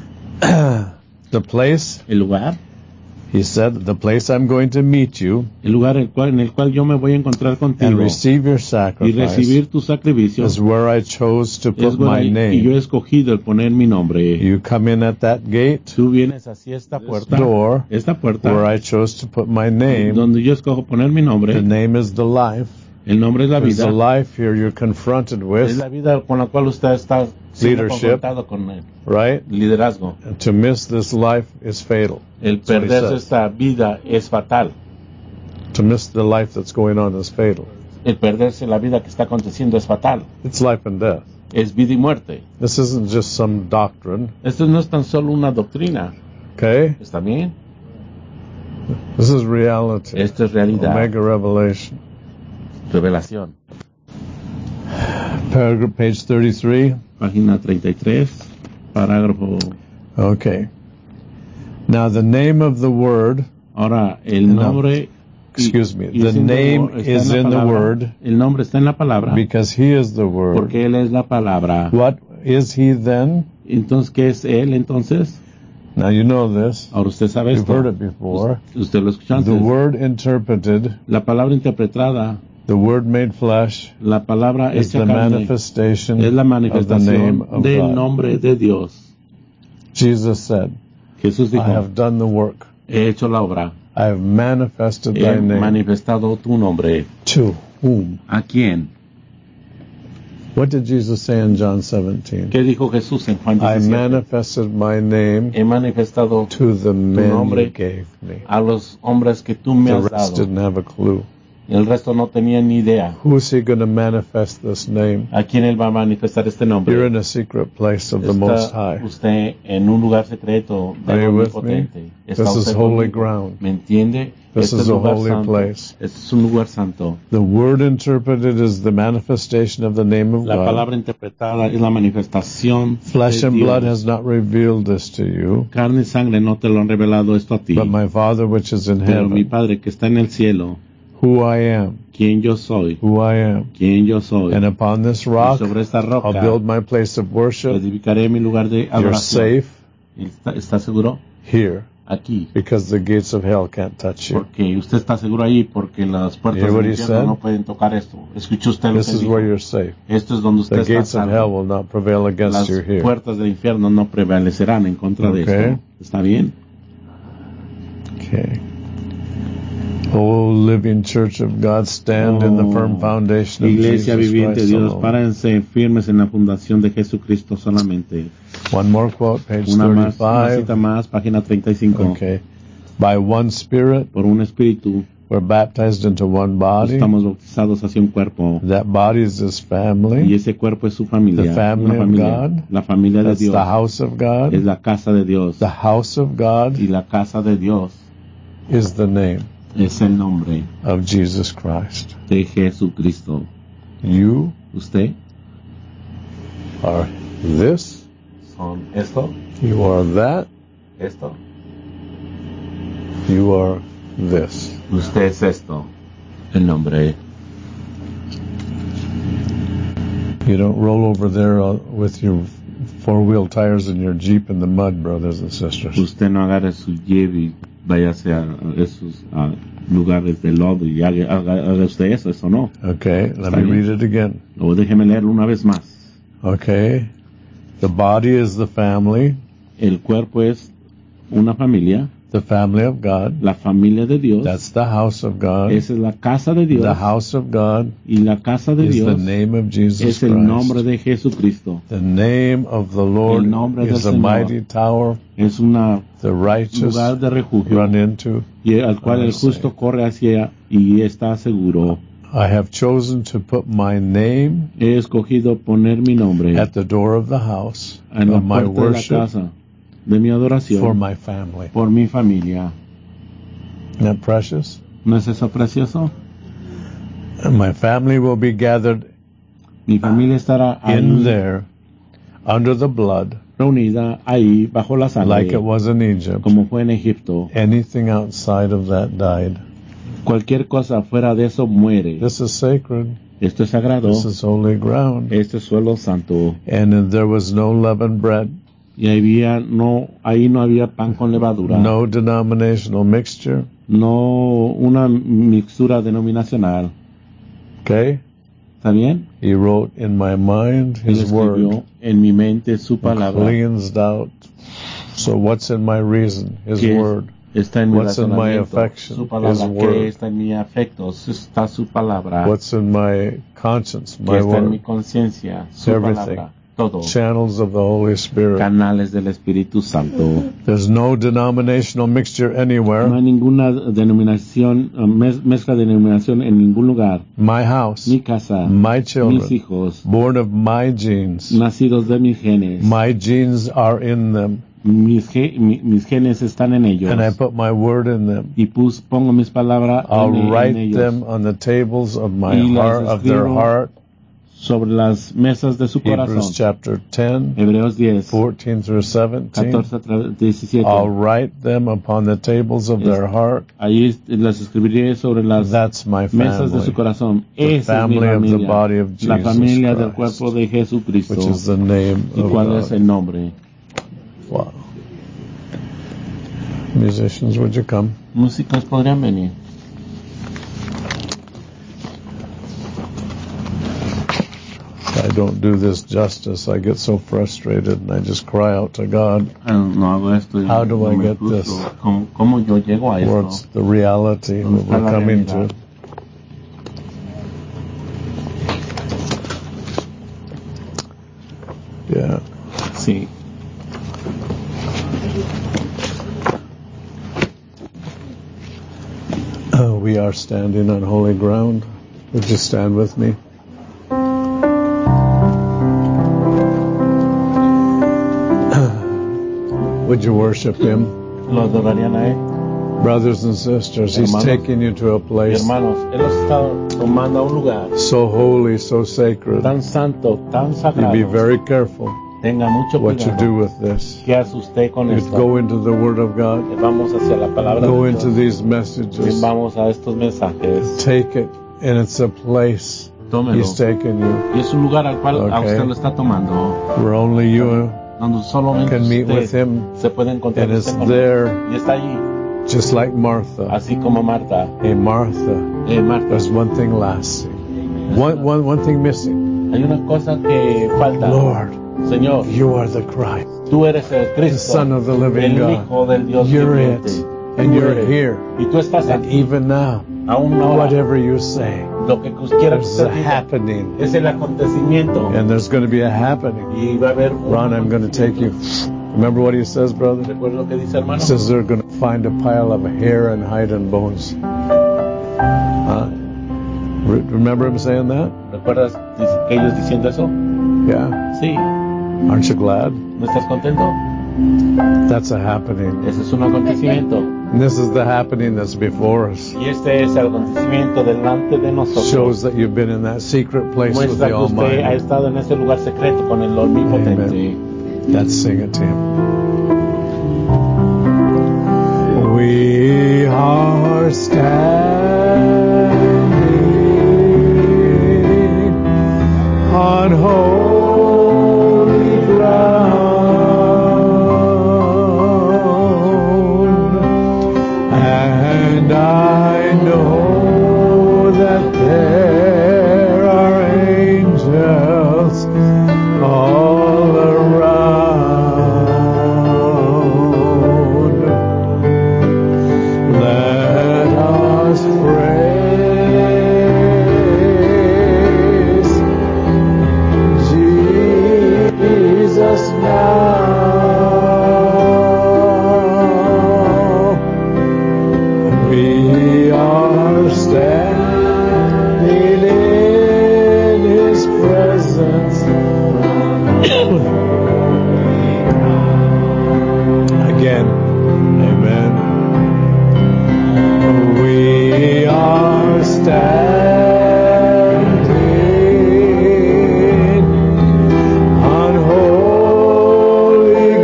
The place. El lugar. He said, the place I'm going to meet you, el lugar en el cual yo me voy a encontrar contigo, and receive your sacrifice, y recibir tu sacrificio, is where I chose to put my name. Y yo he escogido el poner mi nombre. You come in at that gate, tú vienes hacia esta puerta, esta puerta, where I chose to put my name, donde yo escojo poner mi nombre. The name is the life. El nombre es la vida. The life here you're confronted with. Es la vida con la cual usted está siendo confrontado con el right? Liderazgo. And to miss this life is fatal. El perderse esta vida es fatal. To miss the life that's going on is fatal. El perderse la vida que está aconteciendo es fatal. It's life and death. Es vida y muerte. This isn't just some doctrine. Esto no es tan solo una doctrina. Okay? ¿Está bien? This is reality. Esto es realidad. Omega revelation. Revelación. Paragraph, page 33. Página 33. Parágrafo. Okay. Now the name of the word. Ahora el nombre. Excuse me. The name is in the word. El nombre está en la palabra. Because he is the word. Porque él es la palabra. What is he then? Entonces, ¿qué es él entonces? Now you know this. Ahora usted sabe esto. You've heard it before. Usted lo escuchó antes. The word interpreted. La palabra interpretada. The word made flesh. La palabra is the manifestation. Es la manifestación del nombre de Dios. Jesus said, Jesús dijo, I have done the work. He hecho la obra. I have manifested thy name. He manifestado tu nombre. To whom? ¿A quién? What did Jesus say in John 17? ¿Qué dijo Jesús en Juan 17? I manifested my name. He manifestado to the men you gave me. A los hombres que tú me has dado. The rest didn't have a clue. El resto no tenía ni idea. Who's he going to manifest this name? ¿A quién él va a manifestar este nombre? You're in a secret place of the Most High. Usted en un lugar secreto del Omnipotente. This is holy ground. ¿Me entiende? This is a holy place. Este es un lugar santo. The word interpreted is the manifestation of the name of God. La palabra interpretada es la manifestación. Flesh and blood has not revealed this to you. Carne y sangre no te lo han revelado esto a ti. But my Father which is in Pero heaven. Mi Padre que está en el cielo. Who I am. Quién yo soy. Who I am. Quién yo soy. And upon this rock, sobre esta roca, I'll build my place of worship. Edificaré mi lugar de adoración. You're safe. ¿Está seguro? Here. Aquí. Because the gates of hell can't touch you. Porque usted está seguro ahí porque las puertas del infierno no pueden tocar esto. Escuchó usted lo que dijo. This is where you're safe. Esto es donde usted está. The gates of hell will not prevail against you here. Las puertas del infierno no prevalecerán en contra de esto. ¿Está bien? Okay. Oh, living church of God, stand in the firm foundation of Iglesia Jesus viviente de Christ Dios, alone. párense firmes en la fundación de Jesucristo solamente. One more quote, page Una 35. Una cita más, página 35. Okay. By one Spirit, por un espíritu, We're baptized into one body. Estamos bautizados hacia un cuerpo. That body is His family. Y ese cuerpo es su familia. The family of God. La familia de Dios. The house of God. Es la casa de Dios. The house of God. Y la casa de Dios. Is the name. Es el nombre. Of Jesus Christ. De Jesucristo. You. Usted. Are this. Son esto. You are that. Esto. You are this. Usted es esto. El nombre. You don't roll over there with your four-wheel tires and your Jeep in the mud, brothers and sisters. Usted no agarre su Jeep y váyase a esos lugares de lodo y haga usted eso no. Okay, let me read it again. O déjeme leerlo una vez más. Okay. The body is the family. El cuerpo es una familia. The family of God. La familia de Dios. That's the house of God. Esa es la casa de Dios. The house of God. Y la casa de is Dios. The name of Jesus es el Christ. nombre de Jesucristo. The name of the Lord is a mighty tower. Es una the righteous lugar de refugio. Run into. Y al cual el justo corre hacia y está seguro. I have chosen to put my name. He escogido poner mi nombre. At the door of the house. En la of my puerta worship. De la casa. De mi adoración. For my family. Por mi familia. Isn't that precious? ¿No es eso precioso? And my family will be gathered. Mi familia estará in there, under the blood. Reunida ahí bajo la sangre. Like it was in Egypt. Como fue en Egipto. Anything outside of that died. Cualquier cosa fuera de eso muere. This is sacred. Esto es sagrado. This is holy ground. Este es suelo santo. And there was no leavened bread. Y ahí no había pan con levadura. No denominational mixture. No una mixtura denominacional. Okay. ¿Está bien? He wrote in my mind His word. En mi mente su palabra. Cleansed out. So what's in my reason? His word. Está en mi what's in my affection? Su palabra. His word. ¿Qué está en mi afecto? Está su palabra. What's in my conscience? My ¿Qué está word. En mi conciencia? Su Everything. Palabra. Todo. Channels of the Holy Spirit. Canales del Espíritu Santo. There's no denominational mixture anywhere. No hay ninguna denominación, mezcla de denominación en ningún lugar. My house. Mi casa. My children. Mis hijos. Born of my genes. Nacidos de mis genes. My genes are in them. Mis genes están en ellos. And I put my word in them. Y pongo mis palabras I'll en write ellos. them on the tables of my heart, of their heart. Sobre las mesas de su corazón. Hebrews chapter 10, Hebreos 10, 14 through 17. 17. I'll write them upon the tables of their heart. Ahí las escribiré sobre las That's my mesas de su corazón. The family of the body of Jesus la familia Christ, del cuerpo de Jesucristo. Which is the name ¿Y cuál of es God. el nombre? Wow. Musicians, would you come? Músicos podrían venir. I don't do this justice. I get so frustrated and I just cry out to God. No hago esto. How do I get this? ¿Cómo yo llego a esto? What's the reality that we're coming to? Yeah. Sí. We are standing on holy ground. Would you stand with me? Would you worship Him? ¿Lo adorarían a Él? Brothers and sisters, He's taking you to a place hermanos, Él los está tomando a un lugar so holy, so sacred. tan santo, tan sagrado. You be very careful Tenga mucho what you cuidado. do with this. ¿Qué hace usted con You esto? go into the Word of God. Vamos hacia la palabra Go de into Dios. these messages. Vamos a estos mensajes. Take it, and it's a place Tómelo. He's taking you. Y es un lugar al cual a Okay. usted lo está tomando. Where only you Donde solamente can meet usted with Him, se puede encontrar and it's usted con there, Él. Y está allí, just like Martha. así como Marta. Hey, Martha, Marta, there's one thing lasting. One thing missing. hay una cosa que falta. Lord, Señor, you are the Christ, tú eres el the Cristo, Son of the living el God. Hijo del Dios You're viviente. it, and Tú you're eres. here. Y tú estás And aquí. even now, Aún ahora, whatever you say, lo que quiera que there's usted a diga, happening, es el acontecimiento. and there's going to be a happening. Y va a haber un Ron, I'm going to take you. Remember what he says, brother? ¿Recuerda lo que dice, He hermano? says they're going to find a pile of hair and hide and bones. Remember him saying that? ¿Recuerdas ellos diciendo eso? Yeah. Sí. Aren't you glad? ¿No estás contento? That's a happening. Ese es un acontecimiento. And this is the happening that's before us. Y este es el acontecimiento delante de nosotros. Shows that you've been in that secret place with the Almighty. Muestra que usted ha estado en ese lugar secreto con el Omnipotente. Let's sing it to Him. We are standing on holy ground, and I know that there are angels all around. Let us praise Jesus now. We are standing in His presence. Again, amen. We are standing on holy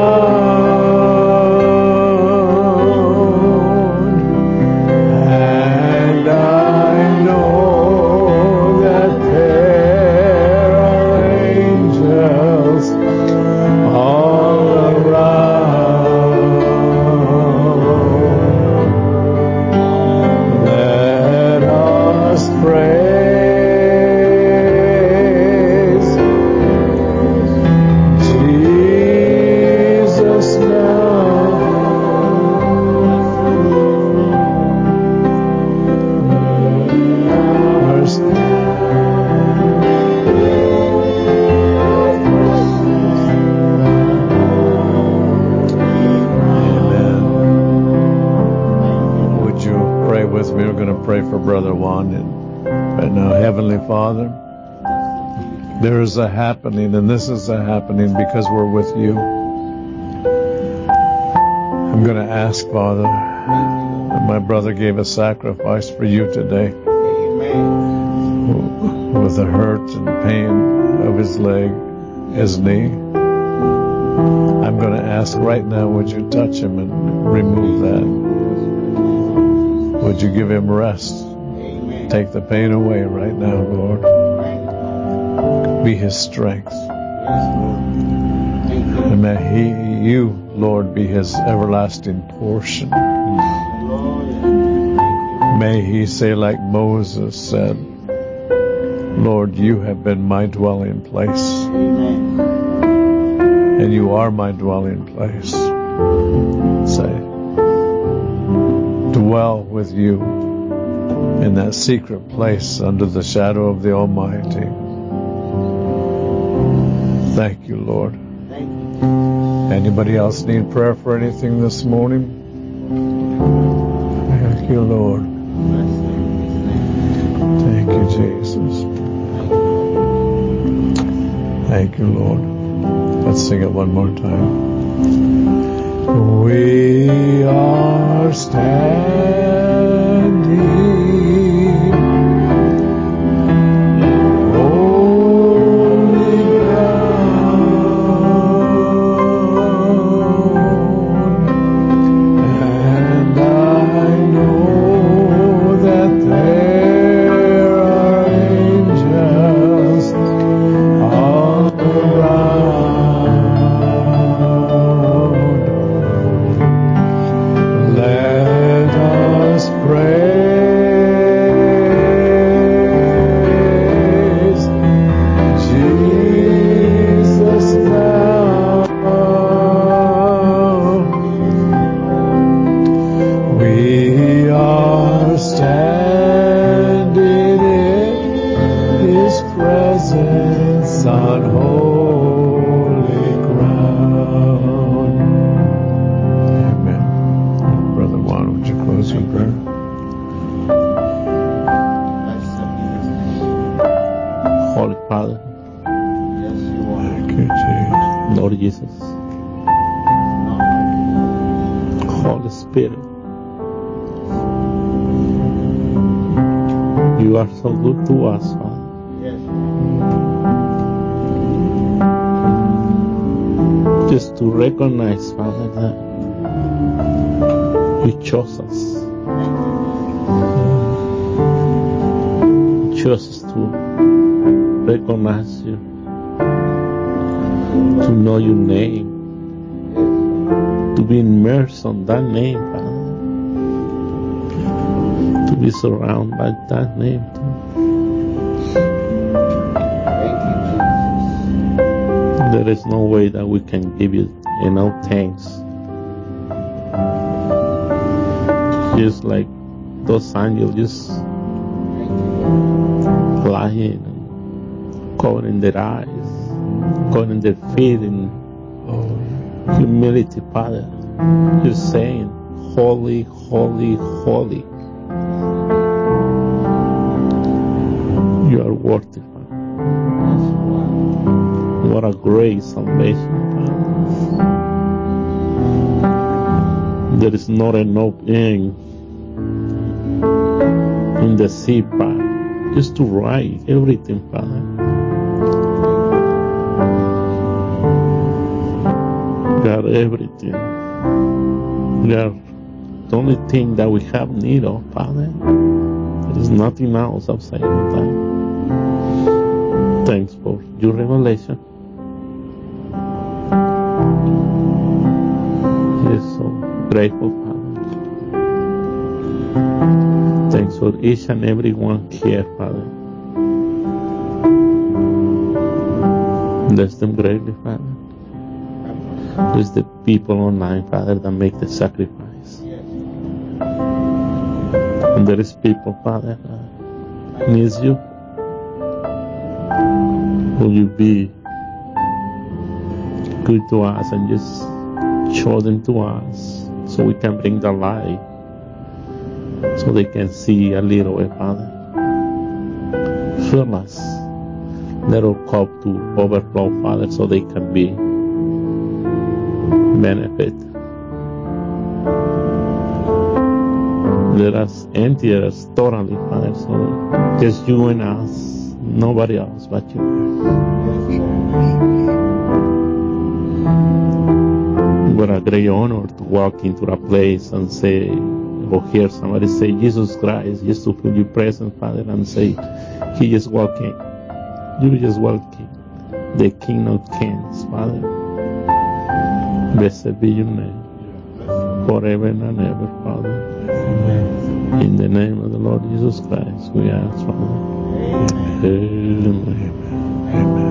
ground, and I know that there are angels all around. Let us praise Jesus Amen. Would you pray with me? We're going to pray for Brother Juan right now. Heavenly Father, there is a happening, and this is a happening because we're with you. I'm going to ask, Father, that my brother gave a sacrifice for you today with the hurt and pain of his leg, his knee. I'm going to ask right now, would you touch him and remove that? Would you give him rest? Take the pain away right now, Lord. Be his strength. And may you, Lord, be his everlasting portion. May he say like Moses said, Lord, you have been my dwelling place. And you are my dwelling place. Say, dwell with you in that secret place under the shadow of the Almighty. Thank you, Lord. Anybody else need prayer for anything this morning? Thank you, Lord. Thank you, Jesus. Thank you, Lord. Let's sing it one more time. We are standing holy ground, and I know that there are angels all around. Let us praise Jesus now. We are standing in His presence on holy ground. Amen. Brother Juan, would you close in prayer? Holy Father. Yes, you are. Thank you, Jesus. Lord Jesus. Holy Spirit. You are so good to us, Father. Yes. Just to recognize, Father, that you chose us. You chose us to recognize you, to know your name, to be immersed on that name, Father, to be surrounded by that name. There is no way that we can give you enough thanks. Just like those angels just flying and covering their eyes, covering their feet in humility, Father. You're saying, holy, holy, holy. You are worthy, Father. What a great salvation, Father. There is not enough ink in the sea, Father, just to write everything, Father. You are everything. You are the only thing that we have need of, Father. There is nothing else outside of that. Thanks for your revelation. He is so grateful, Father. Thanks for each and every one here, Father. Bless them greatly, Father. Bless the people online, Father, that make the sacrifice. And there is people, Father, that needs you. Will you be good to us and just show them to us so we can bring the light, so they can see a little bit, Father. Fill us. Let our cup to overflow, Father, so they can be benefit. Let us empty us totally, Father, so just you and us, nobody else but you. What a great honor to walk into a place and say, or hear somebody say, Jesus Christ, just to feel your presence, Father, and say, He is walking. You just walking. The King of Kings, Father. Blessed be your name, forever and ever, Father. In the name of the Lord Jesus Christ, we ask, Father. Amen. Amen.